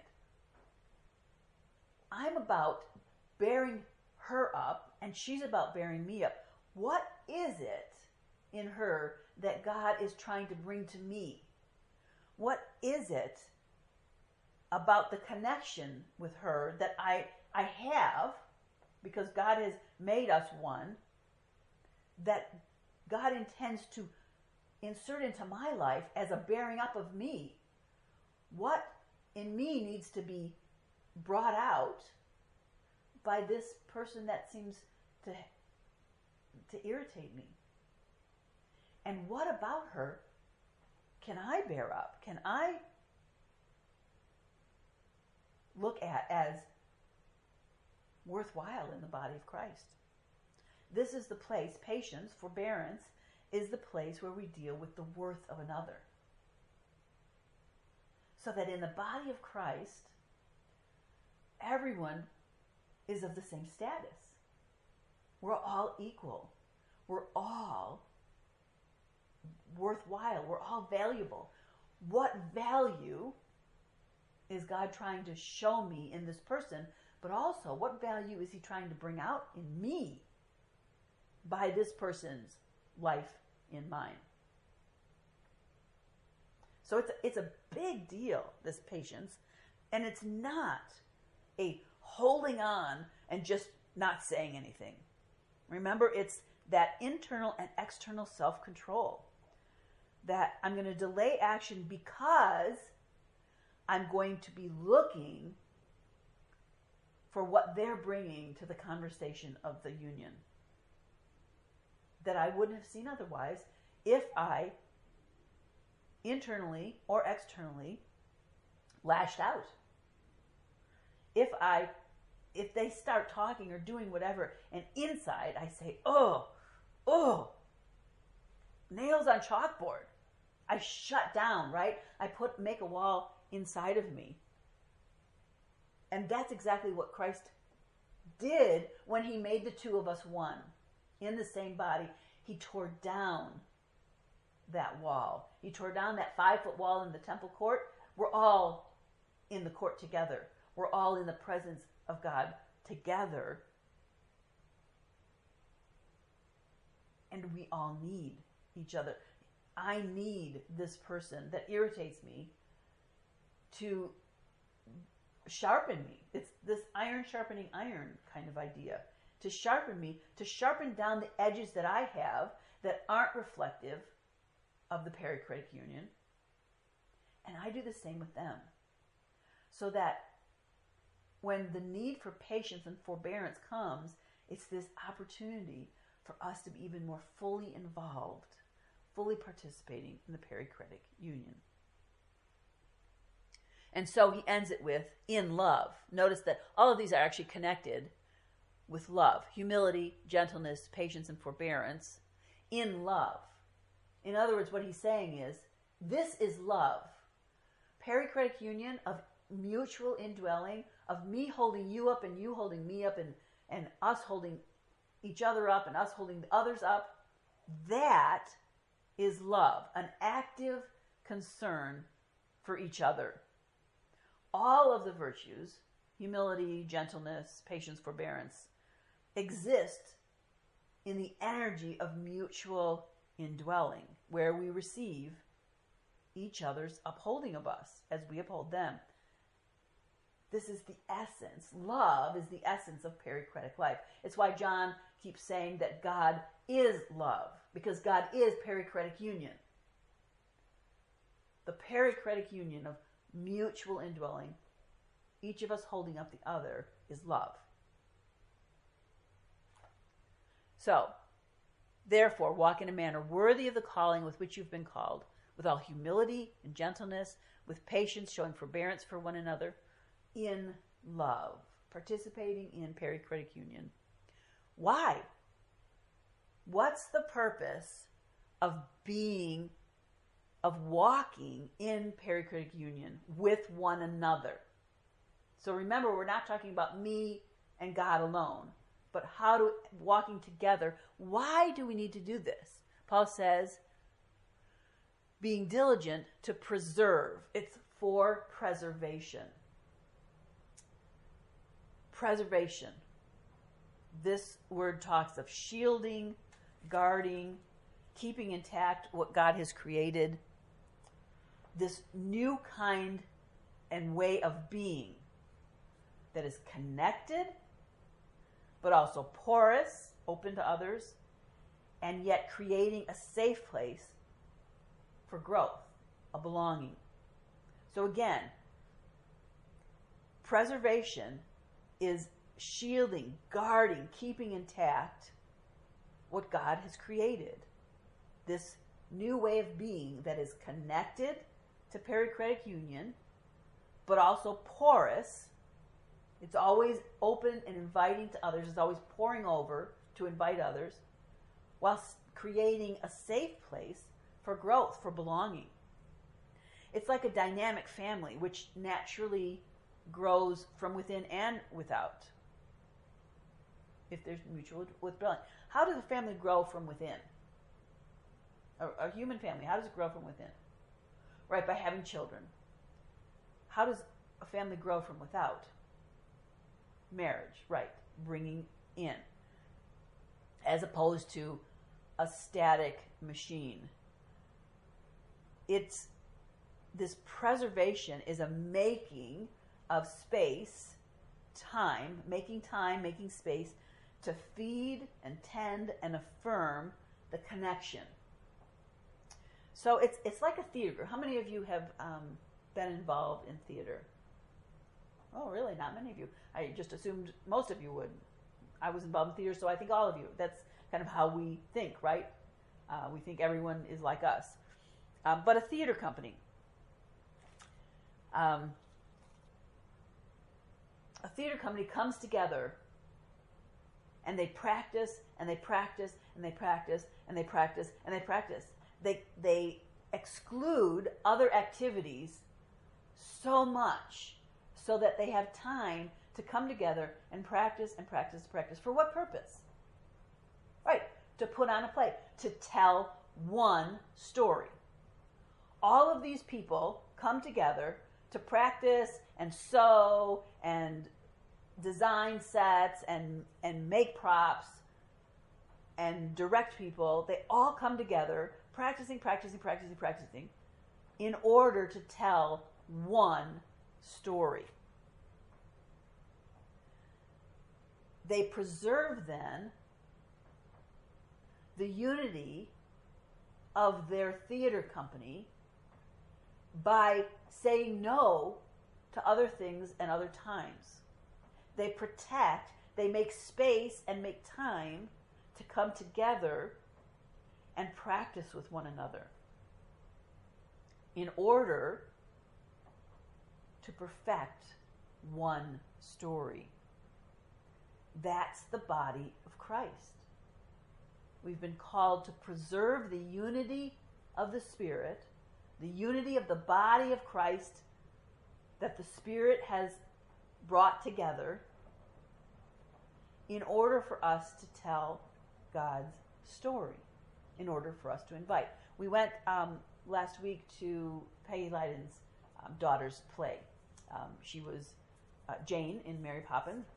I'm about bearing her up and she's about bearing me up. What is it in her that God is trying to bring to me? What is it about the connection with her that I I have, because God has made us one, that God intends to insert into my life as a bearing up of me? What in me needs to be brought out by this person that seems to to irritate me? And what about her can I bear up? Can I look at as worthwhile in the body of Christ? This is the place, patience, forbearance, is the place where we deal with the worth of another. So that in the body of Christ, everyone is of the same status. We're all equal. We're all worthwhile. We're all valuable. What value is God trying to show me in this person? But also, what value is he trying to bring out in me by this person's life in mine? So it's a, it's a big deal, this patience. And it's not a holding on and just not saying anything. Remember, it's that internal and external self-control. That I'm going to delay action because I'm going to be looking for what they're bringing to the conversation of the union that I wouldn't have seen otherwise if I internally or externally lashed out. If I, if they start talking or doing whatever, and inside I say, oh, oh, nails on chalkboard. I shut down, right? I put make a wall inside of me. And that's exactly what Christ did when he made the two of us one in the same body. He tore down that wall. He tore down that five-foot wall in the temple court. We're all in the court together. We're all in the presence of God together. And we all need each other. I need this person that irritates me to sharpen me. It's this iron sharpening iron kind of idea. To sharpen me, to sharpen down the edges that I have that aren't reflective of the perichretic union. And I do the same with them. So that when the need for patience and forbearance comes, it's this opportunity for us to be even more fully involved, fully participating in the perichretic union. And so he ends it with, in love. Notice that all of these are actually connected with love. Humility, gentleness, patience, and forbearance. In love. In other words, what he's saying is, this is love. Perichretic union of mutual indwelling, of me holding you up and you holding me up and, and us holding each other up and us holding the others up. That is love. An active concern for each other. All of the virtues, humility, gentleness, patience, forbearance, exist in the energy of mutual indwelling, where we receive each other's upholding of us as we uphold them. This is the essence. Love is the essence of perichretic life. It's why John keeps saying that God is love, because God is perichretic union. The perichretic union of mutual indwelling, each of us holding up the other, is love. So, therefore, walk in a manner worthy of the calling with which you've been called, with all humility and gentleness, with patience, showing forbearance for one another, in love, participating in perichretic union. Why? What's the purpose of being, of walking in perichretic union with one another? So remember, we're not talking about me and God alone, but how to, walking together. Why do we need to do this? Paul says, being diligent to preserve. It's for preservation. Preservation. This word talks of shielding, guarding, keeping intact what God has created. This new kind and way of being that is connected, but also porous, open to others, and yet creating a safe place for growth, a belonging. So again, preservation is shielding, guarding, keeping intact what God has created. This new way of being that is connected to perichretic union, but also porous. It's always open and inviting to others. It's always pouring over to invite others, while creating a safe place for growth, for belonging. It's like a dynamic family, which naturally grows from within and without, if there's mutual withdrawing. How does a family grow from within? A, a human family, how does it grow from within? Right, by having children. How does a family grow from without? Marriage, right, bringing in, as opposed to a static machine. It's, this preservation is a making of space, time, making time, making space to feed and tend and affirm the connection. So it's it's like a theater. How many of you have um, been involved in theater? Oh, really? Not many of you. I just assumed most of you would. I was involved in theater, so I think all of you. That's kind of how we think, right? Uh, we think everyone is like us. Um, but a theater company. Um, a theater company comes together and they practice and they practice and they practice and they practice and they practice. They, they exclude other activities so much so that they have time to come together and practice and practice and practice. For what purpose? Right, to put on a play, to tell one story. All of these people come together to practice and sew and design sets and, and make props and direct people. They all come together practicing, practicing, practicing, practicing in order to tell one story. They preserve then the unity of their theater company by saying no to other things and other times. They protect, they make space and make time to come together and practice with one another in order to perfect one story. That's the body of Christ. We've been called to preserve the unity of the Spirit, the unity of the body of Christ that the Spirit has brought together in order for us to tell God's story, in order for us to invite. We went um, last week to Peggy Leiden's um, daughter's play. Um, she was uh, Jane in Mary Poppins.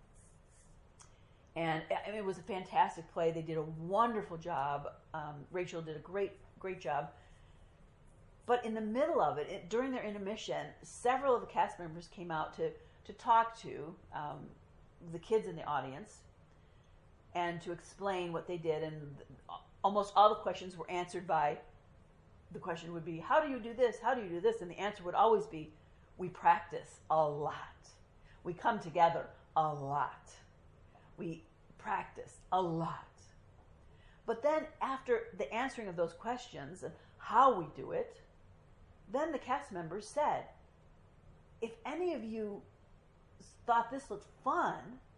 And it was a fantastic play. They did a wonderful job. Um, Rachel did a great, great job. But in the middle of it, it, during their intermission, several of the cast members came out to, to talk to um, the kids in the audience and to explain what they did. And almost all the questions were answered by, the question would be, how do you do this? How do you do this? And the answer would always be, we practice a lot. We come together a lot. We practice a lot. But then after the answering of those questions and how we do it, then the cast members said, if any of you thought this looked fun,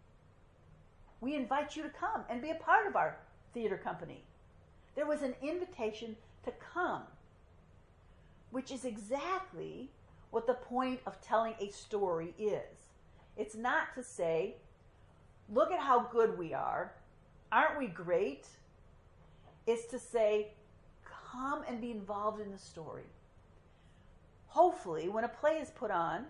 we invite you to come and be a part of our theater company. There was an invitation to come, which is exactly what the point of telling a story is. It's not to say, look at how good we are. Aren't we great? It's to say, come and be involved in the story. Hopefully, when a play is put on,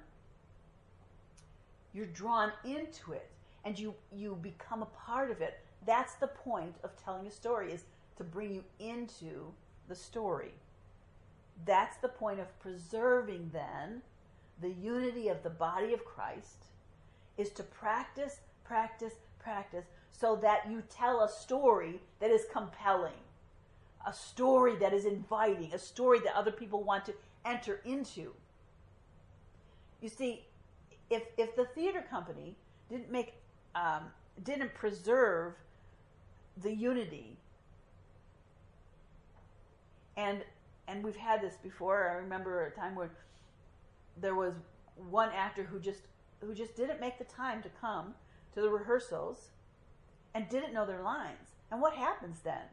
you're drawn into it and you, you become a part of it. That's the point of telling a story, is to bring you into the story. That's the point of preserving then the unity of the body of Christ, is to practice, practice, practice, so that you tell a story that is compelling, a story that is inviting, a story that other people want to enter into. You see, if if the theater company didn't make, um, didn't preserve the unity, and and we've had this before. I remember a time when there was one actor who just who just didn't make the time to come to the rehearsals and didn't know their lines. And what happens then?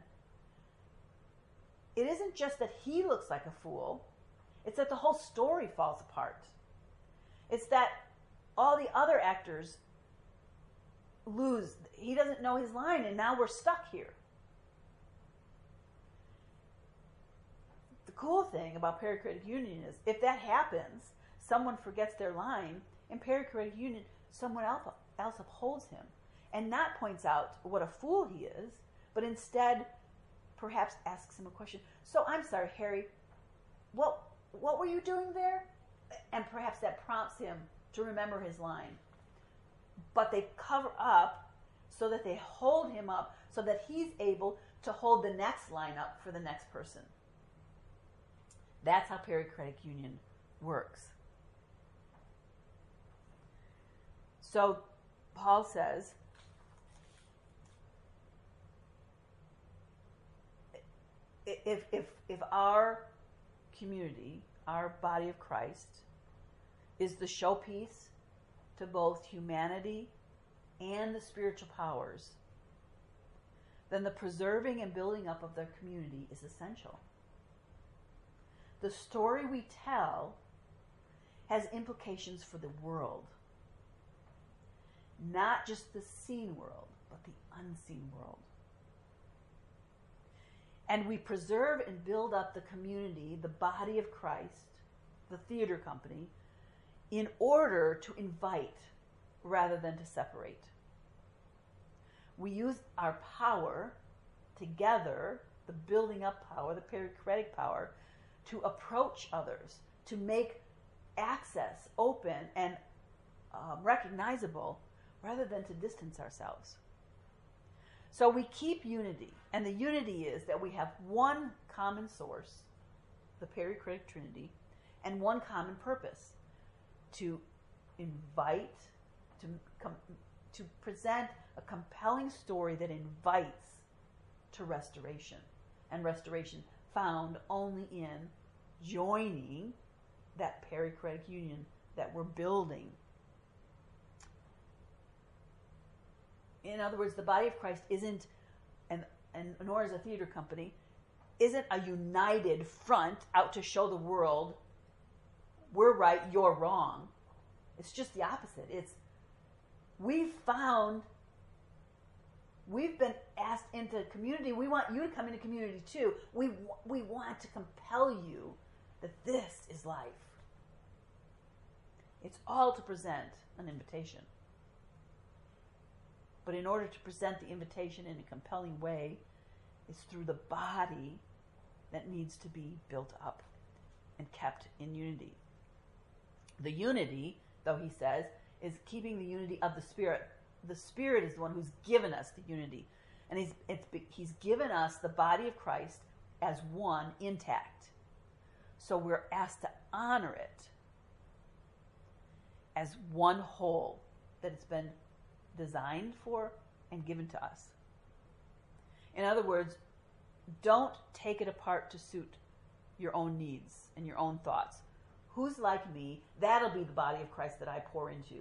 It isn't just that he looks like a fool, it's that the whole story falls apart. It's that all the other actors lose. He doesn't know his line, and now we're stuck here. The cool thing about perichoretic union is, if that happens, someone forgets their line, in perichoretic union, someone else, else upholds him, and not points out what a fool he is, but instead perhaps asks him a question. So, I'm sorry, Harry, what what were you doing there? And perhaps that prompts him to remember his line. But they cover up so that they hold him up so that he's able to hold the next line up for the next person. That's how perichoretic union works. So Paul says, if, if, if our community, our body of Christ, is the showpiece to both humanity and the spiritual powers, then the preserving and building up of their community is essential. The story we tell has implications for the world. Not just the seen world, but the unseen world. And we preserve and build up the community, the body of Christ, the theater company, in order to invite rather than to separate. We use our power together the building up power, the perichoretic power, to approach others, to make access open and um, recognizable, rather than to distance ourselves. So we keep unity, and the unity is that we have one common source, the perichoretic Trinity, and one common purpose, to invite, to com- to present a compelling story that invites to restoration, and restoration found only in joining that perichoretic union that we're building. In other words, the body of Christ isn't, and, and nor is a theater company, isn't a united front out to show the world we're right, you're wrong. It's just the opposite. It's, we've found, we've been asked into community. We want you to come into community too. We, we want to compel you that this is life. It's all to present an invitation. But in order to present the invitation in a compelling way, it's through the body that needs to be built up and kept in unity. The unity, though he says, is keeping the unity of the Spirit. The Spirit is the one who's given us the unity. And he's, it's, he's given us the body of Christ as one, intact. So we're asked to honor it as one whole that it's been designed for and given to us. In other words, don't take it apart to suit your own needs and your own thoughts. Who's like me? That'll be the body of Christ that I pour into.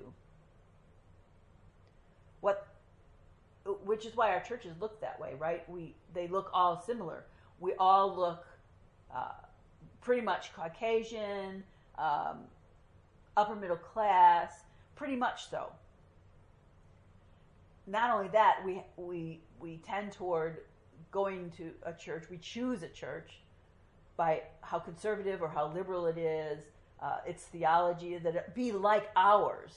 What, which is why our churches look that way, right? We they look all similar. We all look uh, pretty much Caucasian, um, upper middle class, pretty much so. Not only that, we we we tend toward going to a church. We choose a church by how conservative or how liberal it is, uh, its theology, that it be like ours.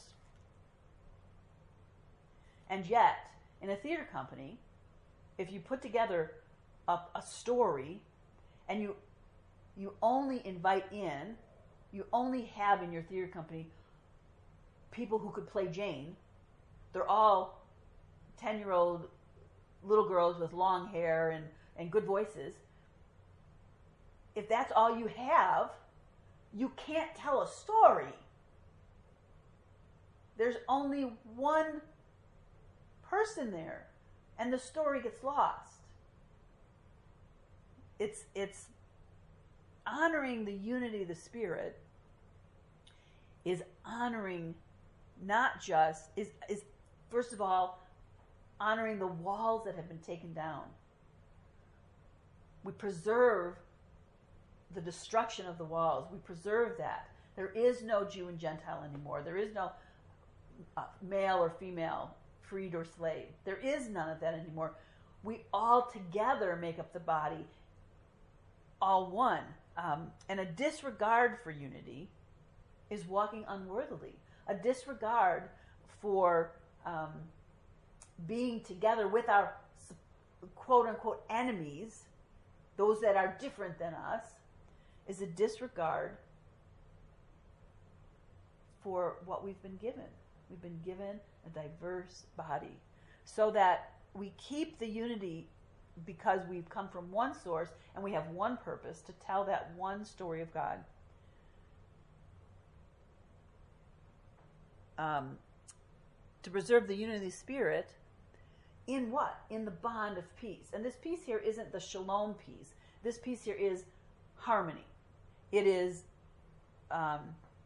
And yet, in a theater company, if you put together a, a story and you you only invite in, you only have in your theater company people who could play Jane. They're all ten-year-old little girls with long hair and, and good voices. If that's all you have, you can't tell a story. There's only one person there, and the story gets lost. It's it's honoring the unity of the Spirit is honoring not just, is is first of all, honoring the walls that have been taken down. We preserve the destruction of the walls. We preserve that. There is no Jew and Gentile anymore. There is no uh, male or female, freed or slave. There is none of that anymore. We all together make up the body, all one. Um, and a disregard for unity is walking unworthily. A disregard for um, being together with our quote-unquote enemies, those that are different than us, is a disregard for what we've been given. We've been given a diverse body so that we keep the unity because we've come from one source and we have one purpose to tell that one story of God. Um, to preserve the unity of the Spirit in what? In the bond of peace. And this peace here isn't the shalom peace. This peace here is harmony. It is um,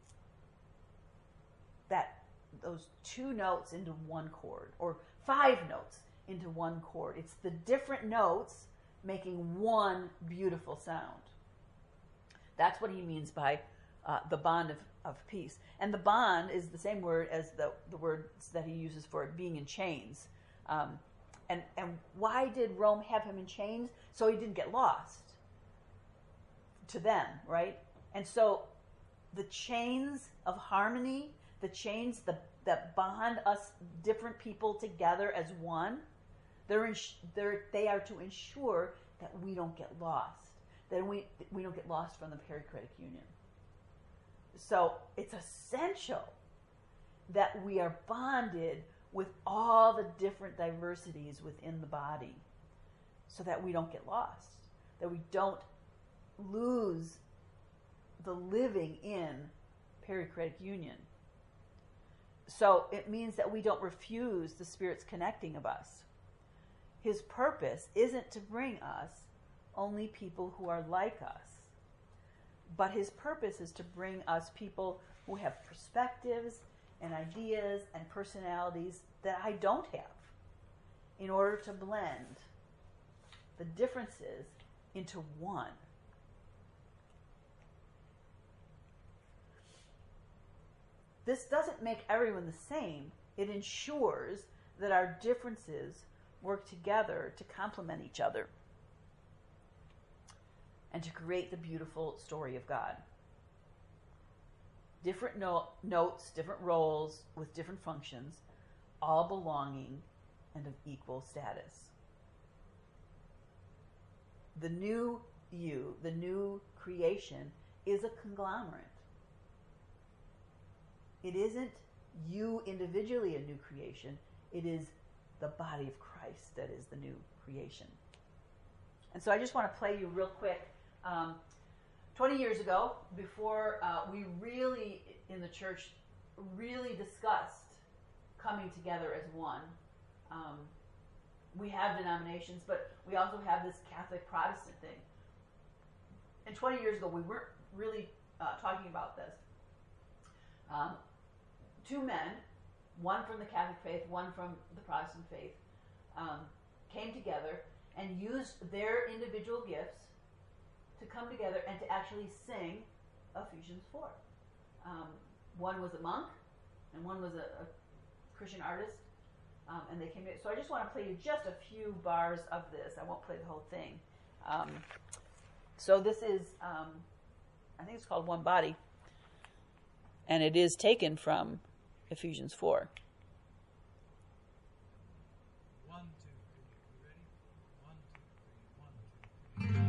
that those two notes into one chord, or five notes into one chord. It's the different notes making one beautiful sound. That's what he means by uh, the bond of, of peace. And the bond is the same word as the, the words that he uses for being in chains. Um, and, and why did Rome have him in chains? So he didn't get lost to them, right? And so the chains of harmony, the chains the, that bond us different people together as one, they're, ins- they're, they are to ensure that we don't get lost, that we, we don't get lost from the perichoretic union. So it's essential that we are bonded with all the different diversities within the body so that we don't get lost, that we don't lose the living in perichoretic union. So it means that we don't refuse the Spirit's connecting of us. His purpose isn't to bring us only people who are like us, but his purpose is to bring us people who have perspectives and ideas and personalities that I don't have, in order to blend the differences into one. This doesn't make everyone the same. It ensures that our differences work together to complement each other and to create the beautiful story of God. Different no- notes, different roles with different functions, all belonging and of equal status. The new you, the new creation, is a conglomerate. It isn't you individually a new creation. It is the body of Christ that is the new creation. And so I just want to play you real quick. Um, twenty years ago, before uh, we really, in the church, really discussed coming together as one, um, we have denominations, but we also have this Catholic Protestant thing. And twenty years ago, we weren't really uh, talking about this. Um, two men, one from the Catholic faith, one from the Protestant faith, um, came together and used their individual gifts to come together and to actually sing Ephesians four. Um, one was a monk, and one was a, a Christian artist, um, and they came in. So I just want to play you just a few bars of this. I won't play the whole thing. Um, so this is, um, I think it's called One Body, and it is taken from Ephesians four. One, two, three. You ready? One, two, three. One, two, three.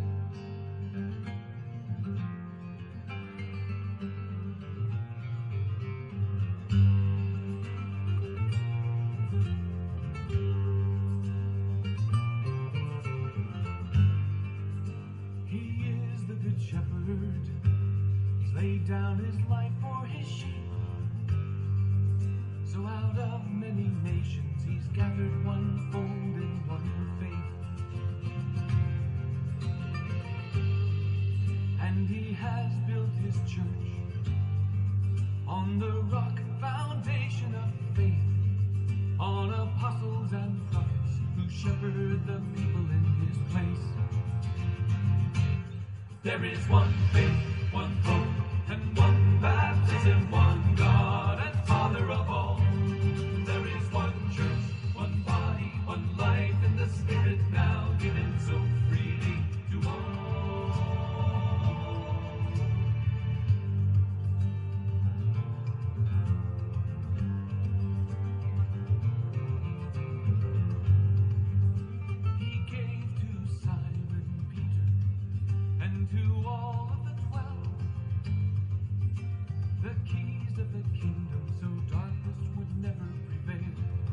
He is the good shepherd. He's laid down his life for his sheep. So out of many nations he's gathered one fold in one faith. And he has built his church on the rock foundation of faith, on apostles and prophets who shepherd the people in his place. There is one faith, one hope, and one baptism, one God and Father of all. There is one church, one body, one life in the Spirit now given so freely to all. He gave to Simon Peter and to all of the twelve the keys of the kingdom, so darkness would never prevail.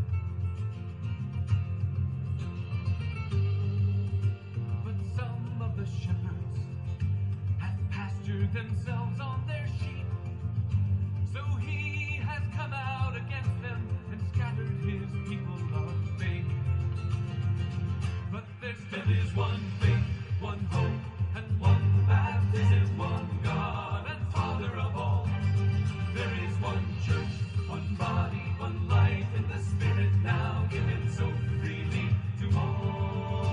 But some of the shepherds have pastured themselves on their sheep, so he has come out against them and scattered his people of faith. But there still is one faith, one hope, and one baptism, one God and Father of all. There is one church, one body, one life in the Spirit now given so freely to all.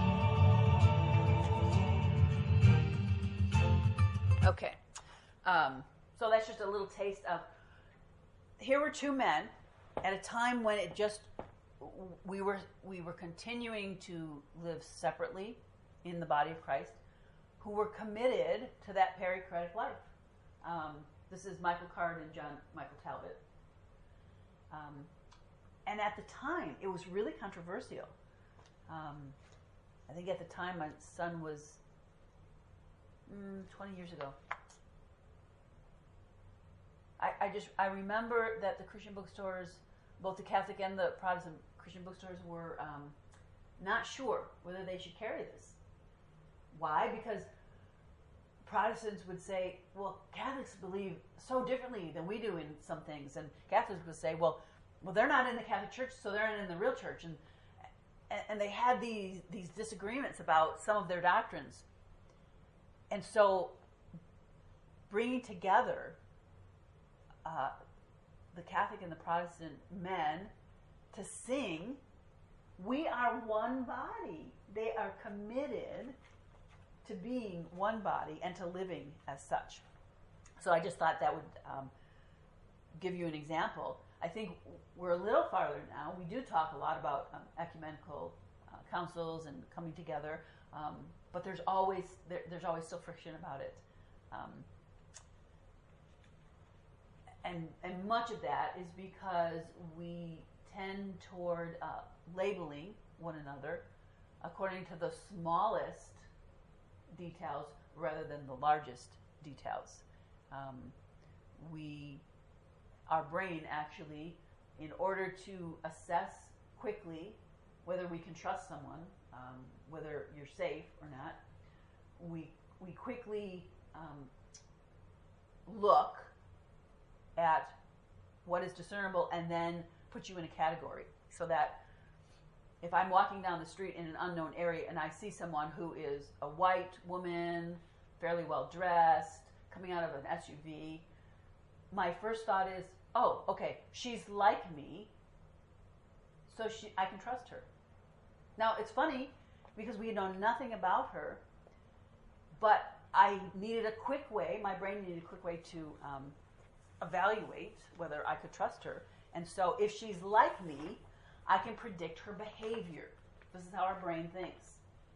Okay. Um, so that's just a little taste of, here were two men at a time when it just, we were we were continuing to live separately in the body of Christ, who were committed to that perichoretic life. Um, this is Michael Card and John Michael Talbot. Um, and at the time, it was really controversial. Um, I think at the time my son was mm, twenty years ago. I, I just, I remember that the Christian bookstores, both the Catholic and the Protestant Christian bookstores, were um, not sure whether they should carry this. Why? Because Protestants would say, well, Catholics believe so differently than we do in some things. And Catholics would say, well, well, they're not in the Catholic Church, so they're not in the real church. And and they had these, these disagreements about some of their doctrines. And so bringing together uh, the Catholic and the Protestant men to sing, we are one body. They are committed to being one body and to living as such. So I just thought that would um, give you an example. I think we're a little farther now. We do talk a lot about um, ecumenical uh, councils and coming together, um, but there's always there, there's always still friction about it, um, and and much of that is because we tend toward uh, labeling one another according to the smallest details rather than the largest details. Um, we, our brain actually, in order to assess quickly whether we can trust someone, um, whether you're safe or not, we we quickly um, look at what is discernible and then put you in a category, so that if I'm walking down the street in an unknown area and I see someone who is a white woman, fairly well dressed, coming out of an S U V, my first thought is, oh, okay, she's like me, so she, I can trust her. Now, it's funny because we know nothing about her, but I needed a quick way, my brain needed a quick way to um, evaluate whether I could trust her. And so if she's like me, I can predict her behavior. This is how our brain thinks.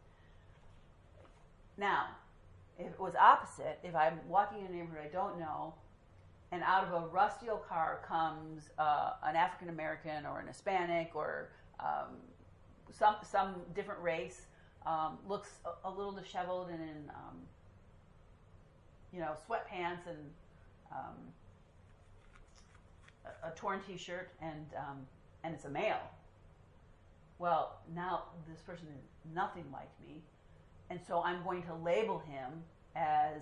Now, if it was opposite, if I'm walking in a neighborhood I don't know, and out of a rusty old car comes uh, an African American or an Hispanic or um, some some different race, um, looks a, a little disheveled and in um, you know sweatpants and um, a, a torn T-shirt, and um, and it's a male. Well, now this person is nothing like me, and so I'm going to label him as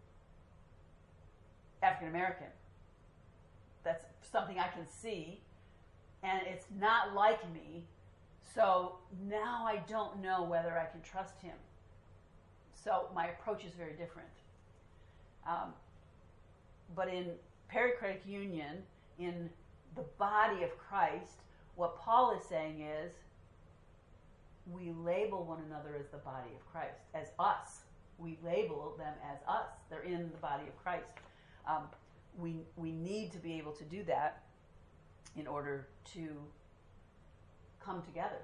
African American. That's something I can see, and it's not like me, so now I don't know whether I can trust him. So my approach is very different. Um, but in perichoretic union, in the body of Christ, what Paul is saying is, we label one another as the body of Christ, as us. We label them as us. They're in the body of Christ. Um, we we need to be able to do that in order to come together.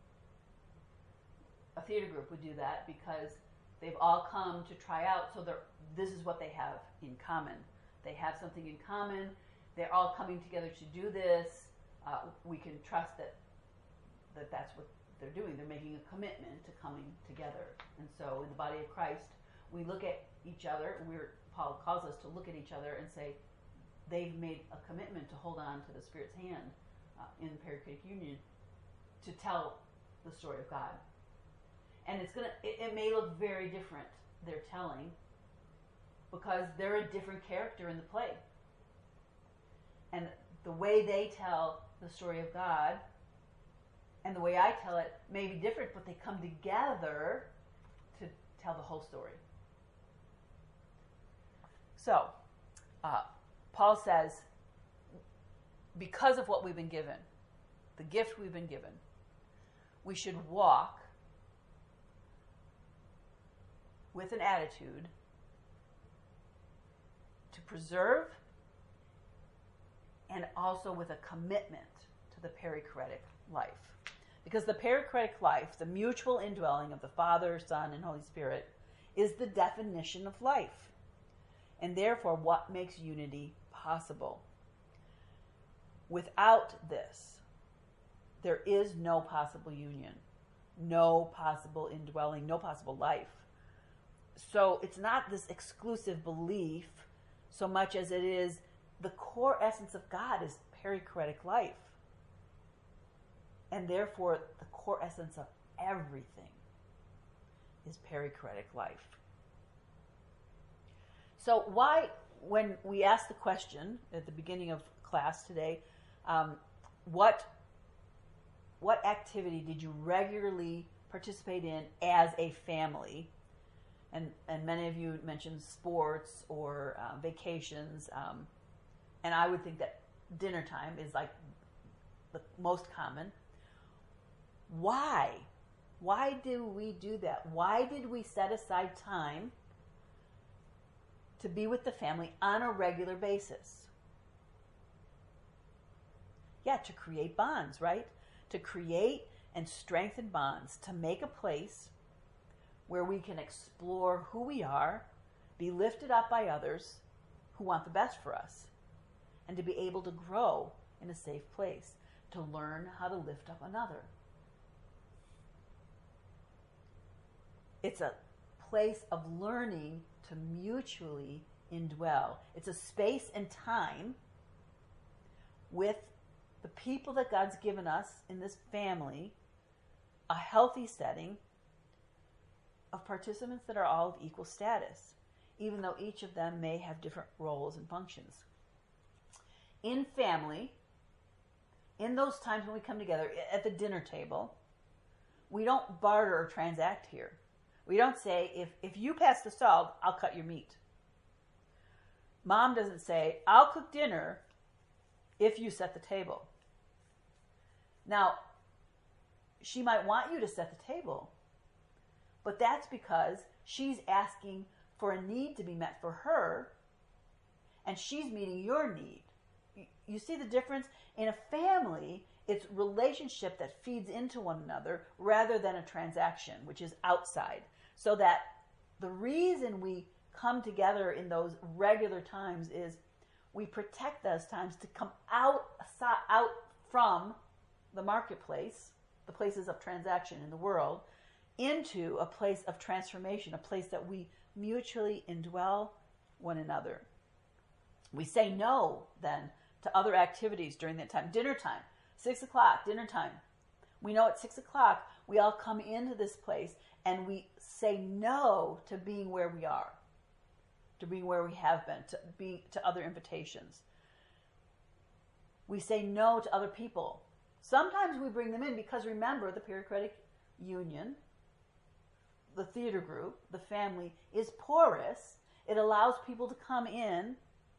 A theater group would do that because they've all come to try out, so they're, this is what they have in common. They have something in common. They're all coming together to do this. Uh, we can trust that, that that's what they're doing. They're making a commitment to coming together. And so in the body of Christ, we look at each other. We're, Paul calls us to look at each other and say, they've made a commitment to hold on to the Spirit's hand uh, in perichoretic union to tell the story of God. And it's gonna. It, it may look very different, they're telling, because they're a different character in the play. And the way they tell the story of God and the way I tell it may be different, but they come together to tell the whole story. So, uh, Paul says, because of what we've been given, the gift we've been given, we should walk with an attitude to preserve and also with a commitment to the perichoretic life. Because the perichoretic life, the mutual indwelling of the Father, Son, and Holy Spirit, is the definition of life, and therefore what makes unity possible. Without this, there is no possible union. no possible indwelling, no possible life. So it's not this exclusive belief so much as it is the core essence of God is perichoretic life. And therefore, the core essence of everything is perichoretic life. So why, when we asked the question at the beginning of class today, um, what what activity did you regularly participate in as a family? And and many of you mentioned sports or uh, vacations, um, and I would think that dinner time is like the most common. Why? Why do we do that? Why did we set aside time to be with the family on a regular basis? Yeah, to create bonds, right? To create and strengthen bonds, to make a place where we can explore who we are, be lifted up by others who want the best for us, and to be able to grow in a safe place, to learn how to lift up another. It's a place of learning to mutually indwell. It's a space and time with the people that God's given us in this family, a healthy setting of participants that are all of equal status, even though each of them may have different roles and functions. In family, in those times when we come together at the dinner table, we don't barter or transact here. We don't say, if, if you pass the salt, I'll cut your meat. Mom doesn't say, I'll cook dinner if you set the table. Now, she might want you to set the table, but that's because she's asking for a need to be met for her, and she's meeting your need. You see the difference? In a family, it's relationship that feeds into one another rather than a transaction, which is outside. So that the reason we come together in those regular times is we protect those times to come out, out from the marketplace, the places of transaction in the world, into a place of transformation, a place that we mutually indwell one another. We say no, then, to other activities during that time. Dinner time, six o'clock, dinner time. We know at six o'clock, we all come into this place and we say no to being where we are, to being where we have been, to be to other invitations. We say no to other people. Sometimes we bring them in because, remember, the perichoretic union, the theater group, the family is porous. It allows people to come in,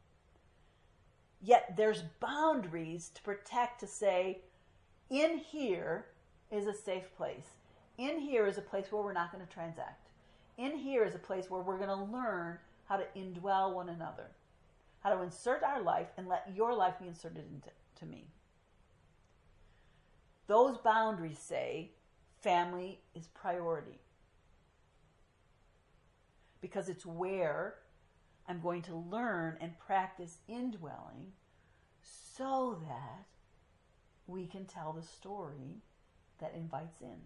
yet there's boundaries to protect, to say, in here is a safe place. In here is a place where we're not going to transact. In here is a place where we're going to learn how to indwell one another, how to insert our life and let your life be inserted into to me. Those boundaries say family is priority, because it's where I'm going to learn and practice indwelling so that we can tell the story that invites in.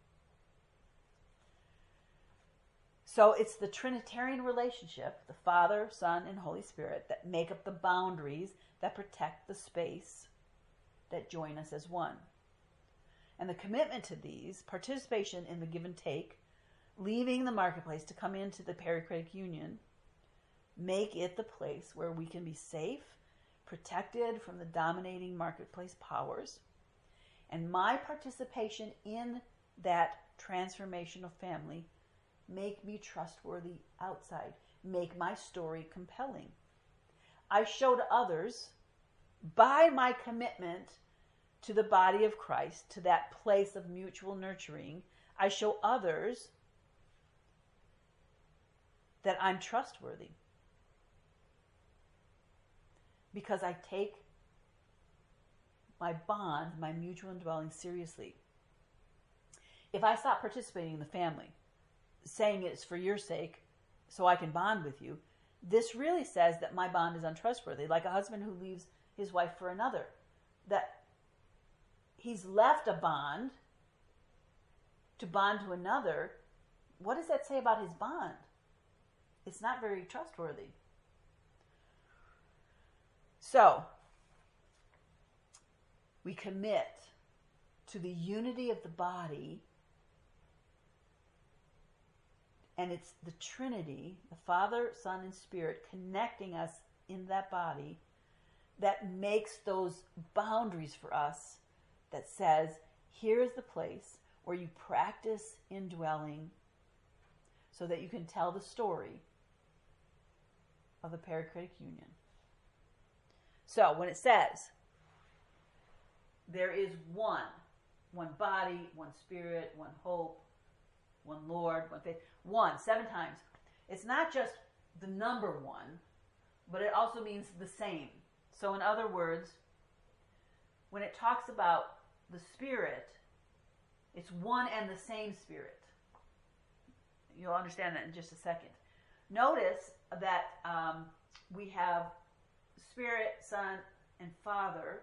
So it's the Trinitarian relationship, the Father, Son, and Holy Spirit, that make up the boundaries that protect the space that join us as one. And the commitment to these, participation in the give and take, leaving the marketplace to come into the perichoretic union, make it the place where we can be safe, protected from the dominating marketplace powers. And my participation in that transformational family make me trustworthy outside, make my story compelling. I show to others, by my commitment to the body of Christ, to that place of mutual nurturing, I show others that I'm trustworthy, because I take my bond, my mutual indwelling seriously. If I stop participating in the family, saying it's for your sake so I can bond with you, this really says that my bond is untrustworthy, like a husband who leaves his wife for another. That he's left a bond to bond to another, what does that say about his bond? It's not very trustworthy. So, we commit to the unity of the body, and it's the Trinity, the Father, Son, and Spirit, connecting us in that body that makes those boundaries for us, that says, here is the place where you practice indwelling so that you can tell the story of the perichoretic union. So when it says there is one, one body, one spirit, one hope, one Lord, one faith, one, seven times, it's not just the number one, but it also means the same. So in other words, when it talks about the Spirit, it's one and the same Spirit. You'll understand that in just a second. Notice that um, we have Spirit, Son, and Father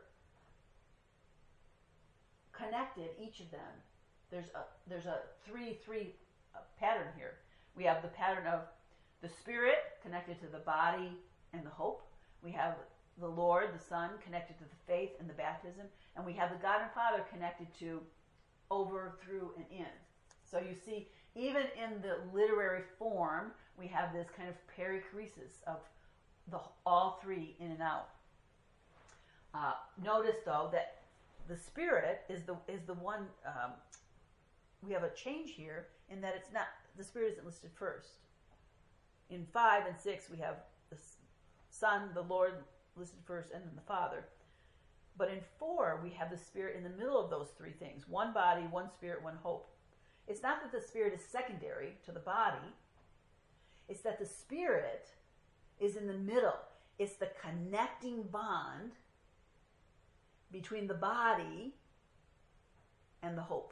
connected, each of them. There's a there's a three three uh, pattern here. We have the pattern of the Spirit connected to the body and the hope. We have the Lord, the Son, connected to the faith and the baptism. And we have the God and Father connected to over, through, and in. So you see, even in the literary form, we have this kind of perichoresis of the all three in and out. Uh, notice, though, that the Spirit is the is the one. Um, we have a change here in that it's not, the Spirit isn't listed first. In five and six, we have the Son, the Lord listed first, and then the Father. But in four, we have the Spirit in the middle of those three things. One body, one Spirit, one hope. It's not that the Spirit is secondary to the body. It's that the Spirit is in the middle. It's the connecting bond between the body and the hope.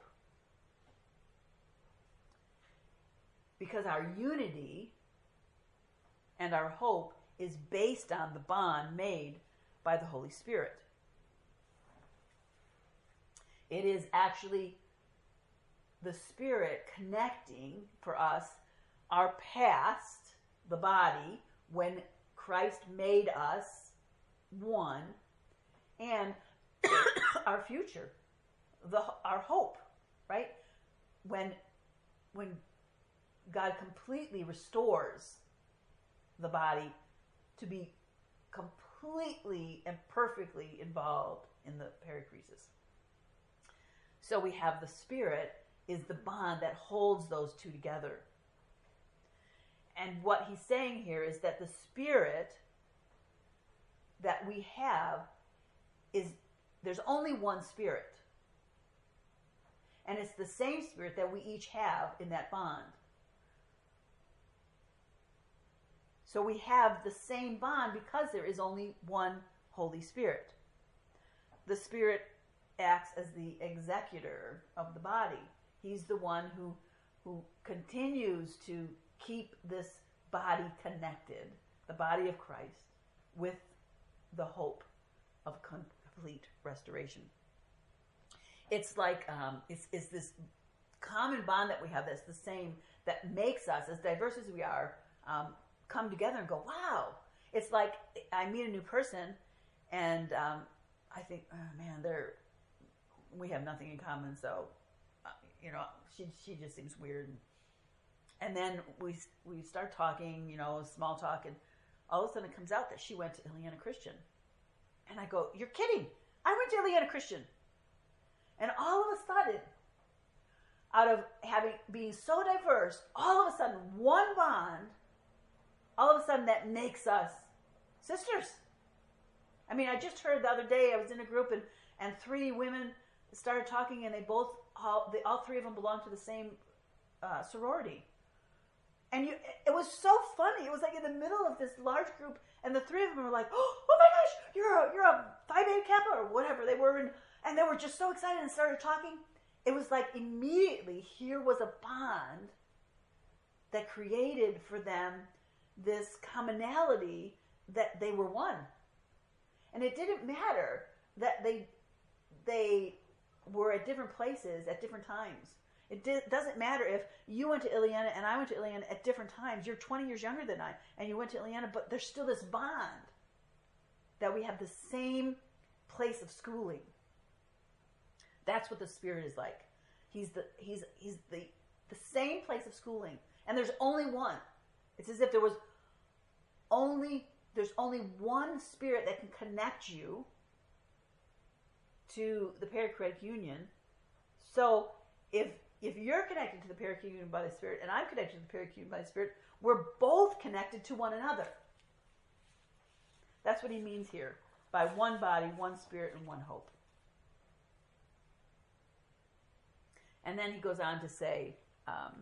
Because our unity and our hope is based on the bond made by the Holy Spirit. It is actually the Spirit connecting for us our past, the body, when Christ made us one, and our future, the our hope, right? When when God completely restores the body to be completely and perfectly involved in the perichoresis. So we have the Spirit is the bond that holds those two together. And what he's saying here is that the Spirit that we have is, there's only one Spirit. And it's the same Spirit that we each have in that bond. So we have the same bond because there is only one Holy Spirit. The Spirit acts as the executor of the body. He's the one who, who continues to keep this body connected, the body of Christ, with the hope of complete restoration. It's like, um, it's, it's this common bond that we have that's the same, that makes us, as diverse as we are, um, come together and go, wow. It's like I meet a new person and um, I think, oh man, they're, we have nothing in common, so, uh, you know, she she just seems weird. And then we we start talking, you know, small talk, and all of a sudden it comes out that she went to Ileana Christian. And I go, you're kidding. I went to Ileana Christian. And all of a sudden, out of having being so diverse, all of a sudden, one bond, all of a sudden that makes us sisters. I mean, I just heard the other day, I was in a group, and, and three women started talking, and they both, all, they, all three of them belonged to the same uh, sorority. And you, it was so funny. It was like in the middle of this large group, and the three of them were like, oh my gosh, you're a, you're a Phi Beta Kappa, or whatever they were, and, and they were just so excited and started talking. It was like immediately here was a bond that created for them this commonality that they were one. And it didn't matter that they they were at different places at different times. It di- doesn't matter if you went to Ileana and I went to Ileana at different times. You're twenty years younger than I, and you went to Ileana, but there's still this bond that we have the same place of schooling. That's what the Spirit is like. He's the he's he's the the same place of schooling, and there's only one. It's as if there was only there's only one Spirit that can connect you to the perichoretic union. So if if you're connected to the perichoretic union by the Spirit, and I'm connected to the perichoretic union by the Spirit, we're both connected to one another. That's what he means here by one body, one Spirit, and one hope. And then he goes on to say, um,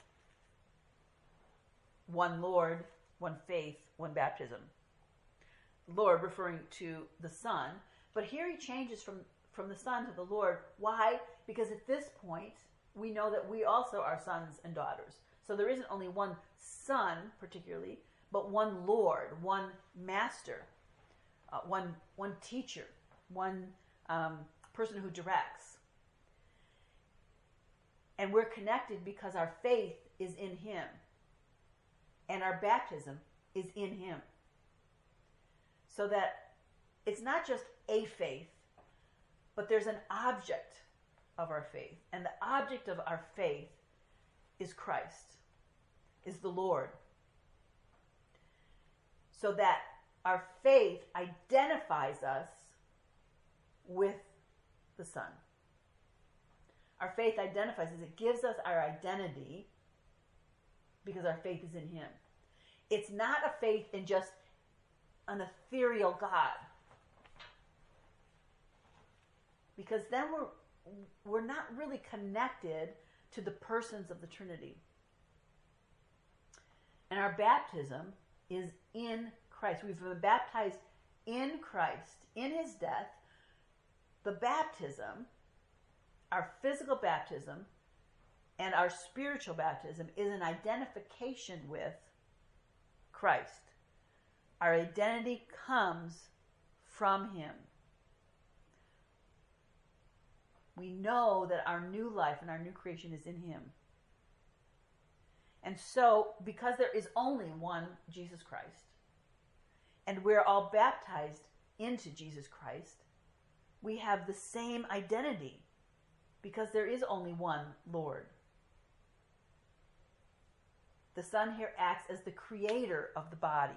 one Lord, one faith, one baptism. Lord referring to the Son. But here he changes from, from the Son to the Lord. Why? Because at this point, we know that we also are sons and daughters. So there isn't only one Son, particularly, but one Lord, one Master, uh, one, one teacher, one um, person who directs. And we're connected because our faith is in him. And our baptism is in him. So that it's not just a faith, but there's an object of our faith. And the object of our faith is Christ, is the Lord. So that our faith identifies us with the Son. Our faith identifies us. It gives us our identity because our faith is in him. It's not a faith in just an ethereal God. Because then we're we're not really connected to the persons of the Trinity. And our baptism is in Christ. We've been baptized in Christ, in his death. The baptism, our physical baptism, and our spiritual baptism is an identification with Christ. Our identity comes from him. We know that our new life and our new creation is in him. And so, because there is only one Jesus Christ, and we're all baptized into Jesus Christ, we have the same identity, because there is only one Lord. The Son here acts as the creator of the body.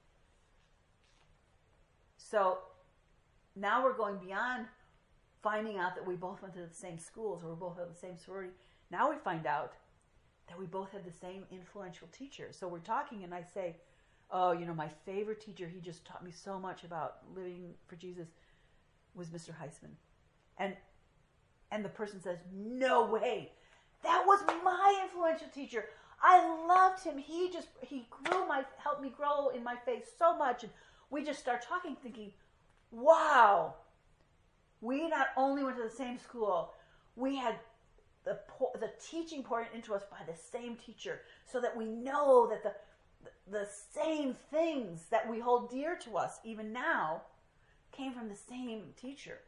So now we're going beyond finding out that we both went to the same schools or we both have the same sorority. Now we find out that we both have the same influential teacher. So we're talking and I say, oh, you know, my favorite teacher, he just taught me so much about living for Jesus, was Mister Heisman. And and the person says, no way. That was my influential teacher. I loved him. He just, he grew my, helped me grow in my faith so much. And we just start talking thinking, wow, we not only went to the same school, we had the the teaching poured into us by the same teacher, so that we know that the, the, the same things that we hold dear to us even now came from the same teacher.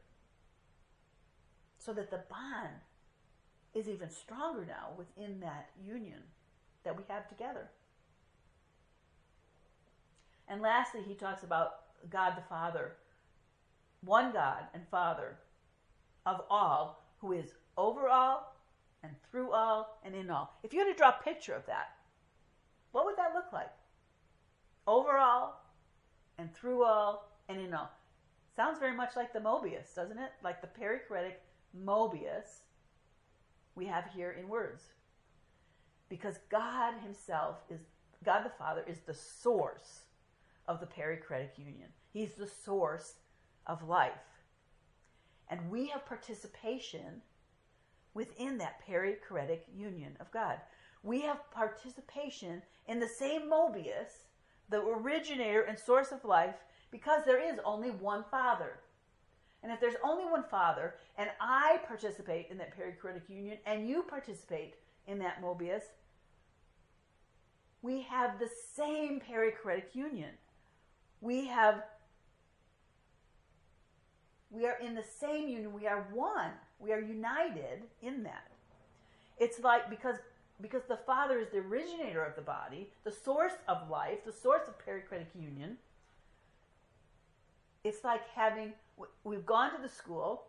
So that the bond is even stronger now within that union that we have together. And lastly, he talks about God the Father, one God and Father of all, who is over all and through all and in all. If you had to draw a picture of that, what would that look like? Over all and through all and in all. Sounds very much like the Mobius, doesn't it? Like the perichoretic Mobius we have here in words. Because God himself is, God the Father is the source of the perichoretic union. He's the source of life. And we have participation within that perichoretic union of God. We have participation in the same Mobius, the originator and source of life, because there is only one Father. And if there's only one Father, and I participate in that perichoretic union, and you participate in that Mobius, we have the same perichoretic union. We have, we are in the same union. We are one. We are united in that. It's like because because the Father is the originator of the body, the source of life, the source of perichoretic union. It's like having, we've gone to the school,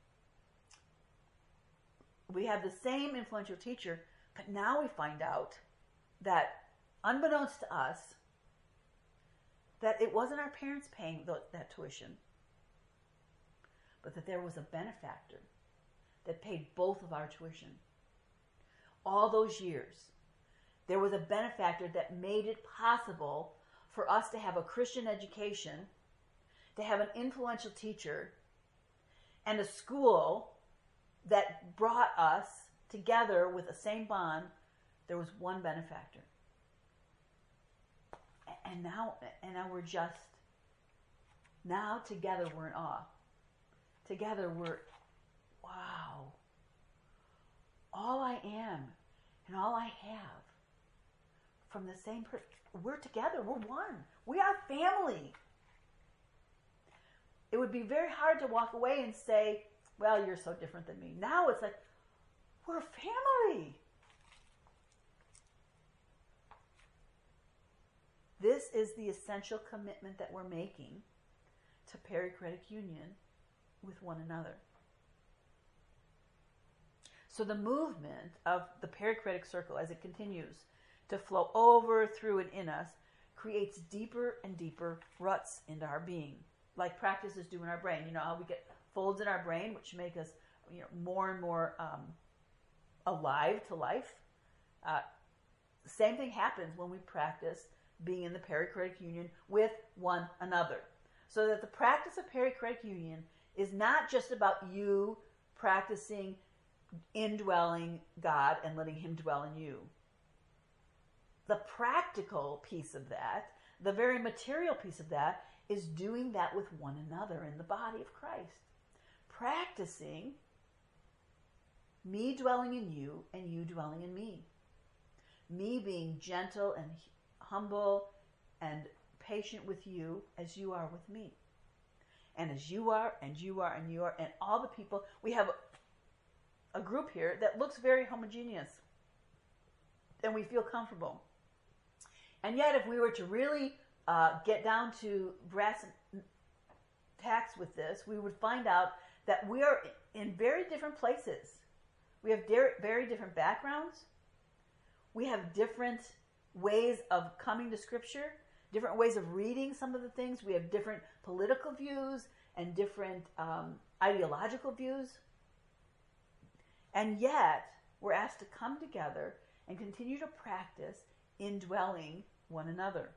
we have the same influential teacher, but now we find out that, unbeknownst to us, that it wasn't our parents paying that tuition, but that there was a benefactor that paid both of our tuition. All those years, there was a benefactor that made it possible for us to have a Christian education, to have an influential teacher, and a school that brought us together with the same bond. There was one benefactor. And now, and now we're just, now together we're in awe. Together we're, wow. All I am and all I have from the same person, we're together, we're one. We are family. It would be very hard to walk away and say, well, you're so different than me. Now it's like, we're family. This is the essential commitment that we're making to perichoretic union with one another. So the movement of the perichoretic circle as it continues to flow over, through, and in us creates deeper and deeper ruts into our being, like practices do in our brain. You know how we get folds in our brain which make us, you know, more and more um, alive to life? Uh, same thing happens when we practice being in the perichoretic union with one another. So that the practice of perichoretic union is not just about you practicing indwelling God and letting Him dwell in you. The practical piece of that, the very material piece of that, is doing that with one another in the body of Christ. Practicing me dwelling in you and you dwelling in me. Me being gentle and humble and patient with you as you are with me. And as you are, and you are, and you are, and all the people, we have a group here that looks very homogeneous. And we feel comfortable. And yet if we were to really uh, get down to brass tacks with this, we would find out that we are in very different places. We have very different backgrounds. We have different ways of coming to Scripture, different ways of reading some of the things. We have different political views and different um, ideological views. And yet, we're asked to come together and continue to practice indwelling one another.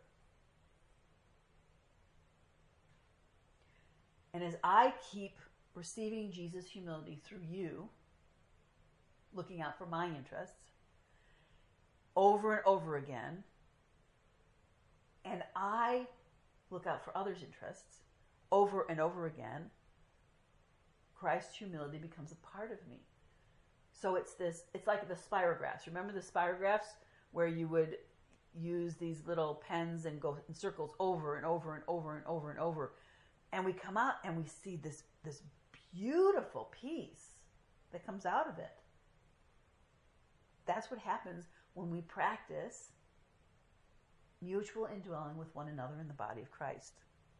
And as I keep receiving Jesus' humility through you, looking out for my interests, over and over again, and I look out for others' interests over and over again, Christ's humility becomes a part of me. So it's this, it's like the spirographs. Remember the spirographs where you would use these little pens and go in circles over and over and over and over and over. And we come out and we see this, this beautiful piece that comes out of it. That's what happens when we practice mutual indwelling with one another in the body of Christ.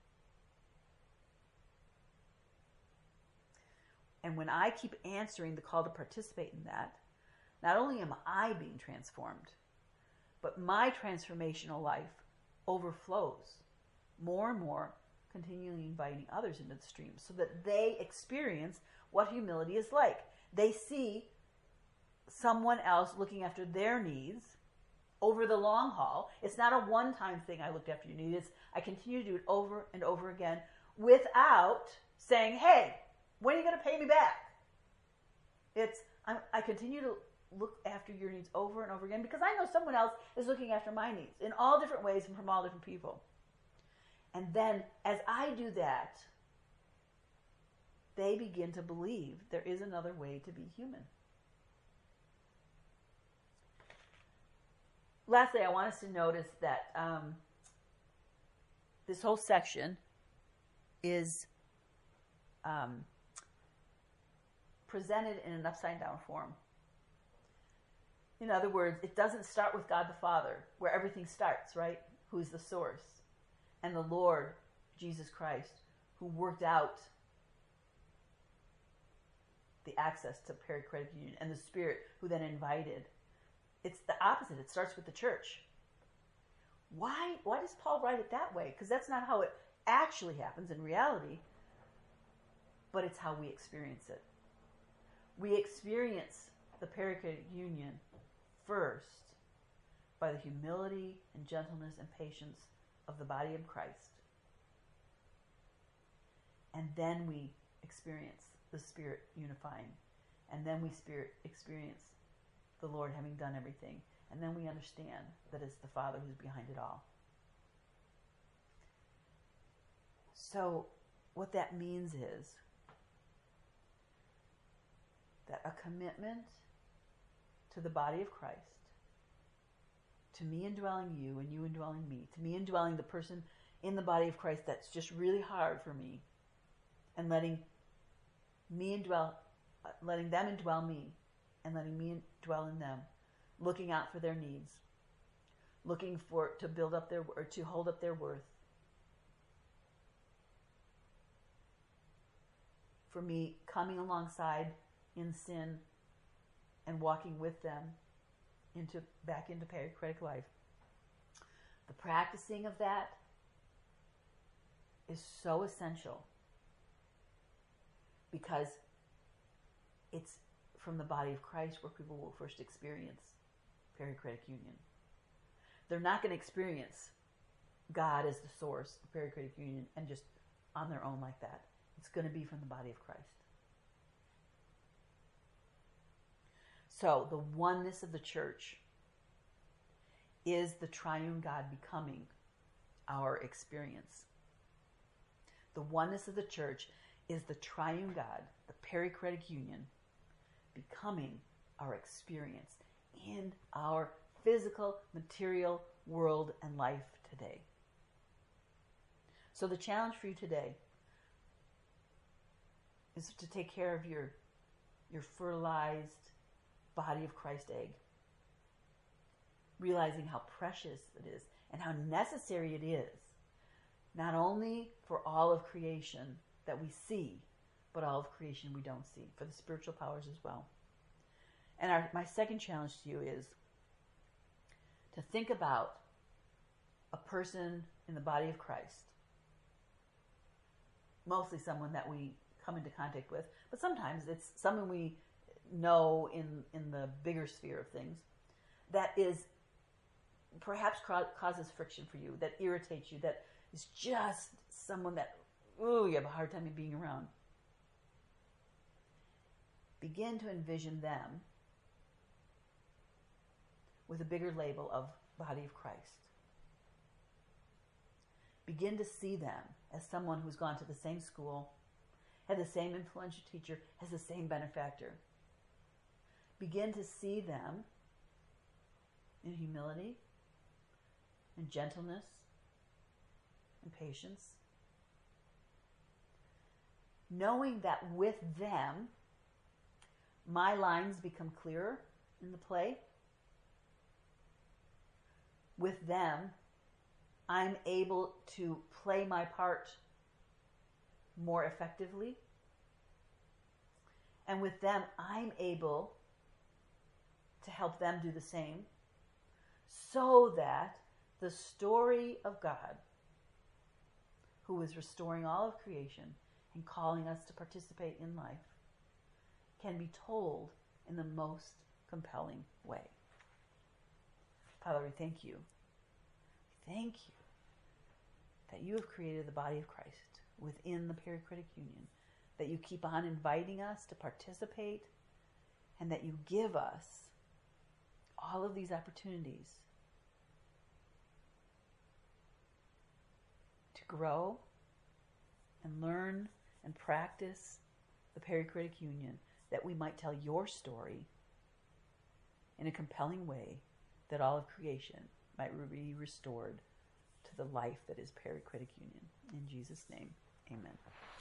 And when I keep answering the call to participate in that, not only am I being transformed, but my transformational life overflows more and more, continually inviting others into the stream so that they experience what humility is like. They see someone else looking after their needs over the long haul. It's not a one-time thing, I looked after your needs. I continue to do it over and over again without saying, hey, when are you going to pay me back? It's, I'm, I continue to look after your needs over and over again because I know someone else is looking after my needs in all different ways and from all different people. And then as I do that, they begin to believe there is another way to be human. Lastly, I want us to notice that um, this whole section is um, presented in an upside down form. In other words, it doesn't start with God the Father, where everything starts, right? Who's the source. And the Lord, Jesus Christ, who worked out the access to perichoretic union, and the Spirit, who then invited. It's the opposite. It starts with the church. Why, why does Paul write it that way? Because that's not how it actually happens in reality, but it's how we experience it. We experience the perichoretic union first by the humility and gentleness and patience of the body of Christ. And then we experience the Spirit unifying. And then we spirit experience the Lord having done everything. And then we understand that it's the Father who's behind it all. So what that means is that a commitment to the body of Christ, to me indwelling you and you indwelling me, to me indwelling the person in the body of Christ that's just really hard for me, and letting me indwell, letting them indwell me, and letting me dwell in them, looking out for their needs, looking for to build up their or to hold up their worth. For me, coming alongside in sin and walking with them into back into perichoretic life. The practicing of that is so essential because it's from the body of Christ where people will first experience perichoretic union. They're not going to experience God as the source of perichoretic union and just on their own like that. It's going to be from the body of Christ. So the oneness of the church is the triune God becoming our experience. The oneness of the church is the triune God, the perichoretic union, becoming our experience in our physical, material world and life today. So the challenge for you today is to take care of your, your fertilized body of Christ egg, realizing how precious it is and how necessary it is, not only for all of creation that we see, but all of creation we don't see, for the spiritual powers as well. And our, my second challenge to you is to think about a person in the body of Christ, mostly someone that we come into contact with, but sometimes it's someone we know in, in the bigger sphere of things that is perhaps causes friction for you, that irritates you, that is just someone that, ooh, you have a hard time being around. Begin to envision them with a bigger label of body of Christ. Begin to see them as someone who's gone to the same school, had the same influential teacher, has the same benefactor. Begin to see them in humility, in gentleness, and patience. Knowing that with them, my lines become clearer in the play. With them, I'm able to play my part more effectively. And with them, I'm able to help them do the same, so that the story of God, who is restoring all of creation and calling us to participate in life, can be told in the most compelling way. Father, we thank you. Thank you that you have created the body of Christ within the perichoretic union, that you keep on inviting us to participate, and that you give us all of these opportunities to grow and learn and practice the perichoretic union, that we might tell your story in a compelling way, that all of creation might be restored to the life that is perichoretic union. In Jesus' name, amen.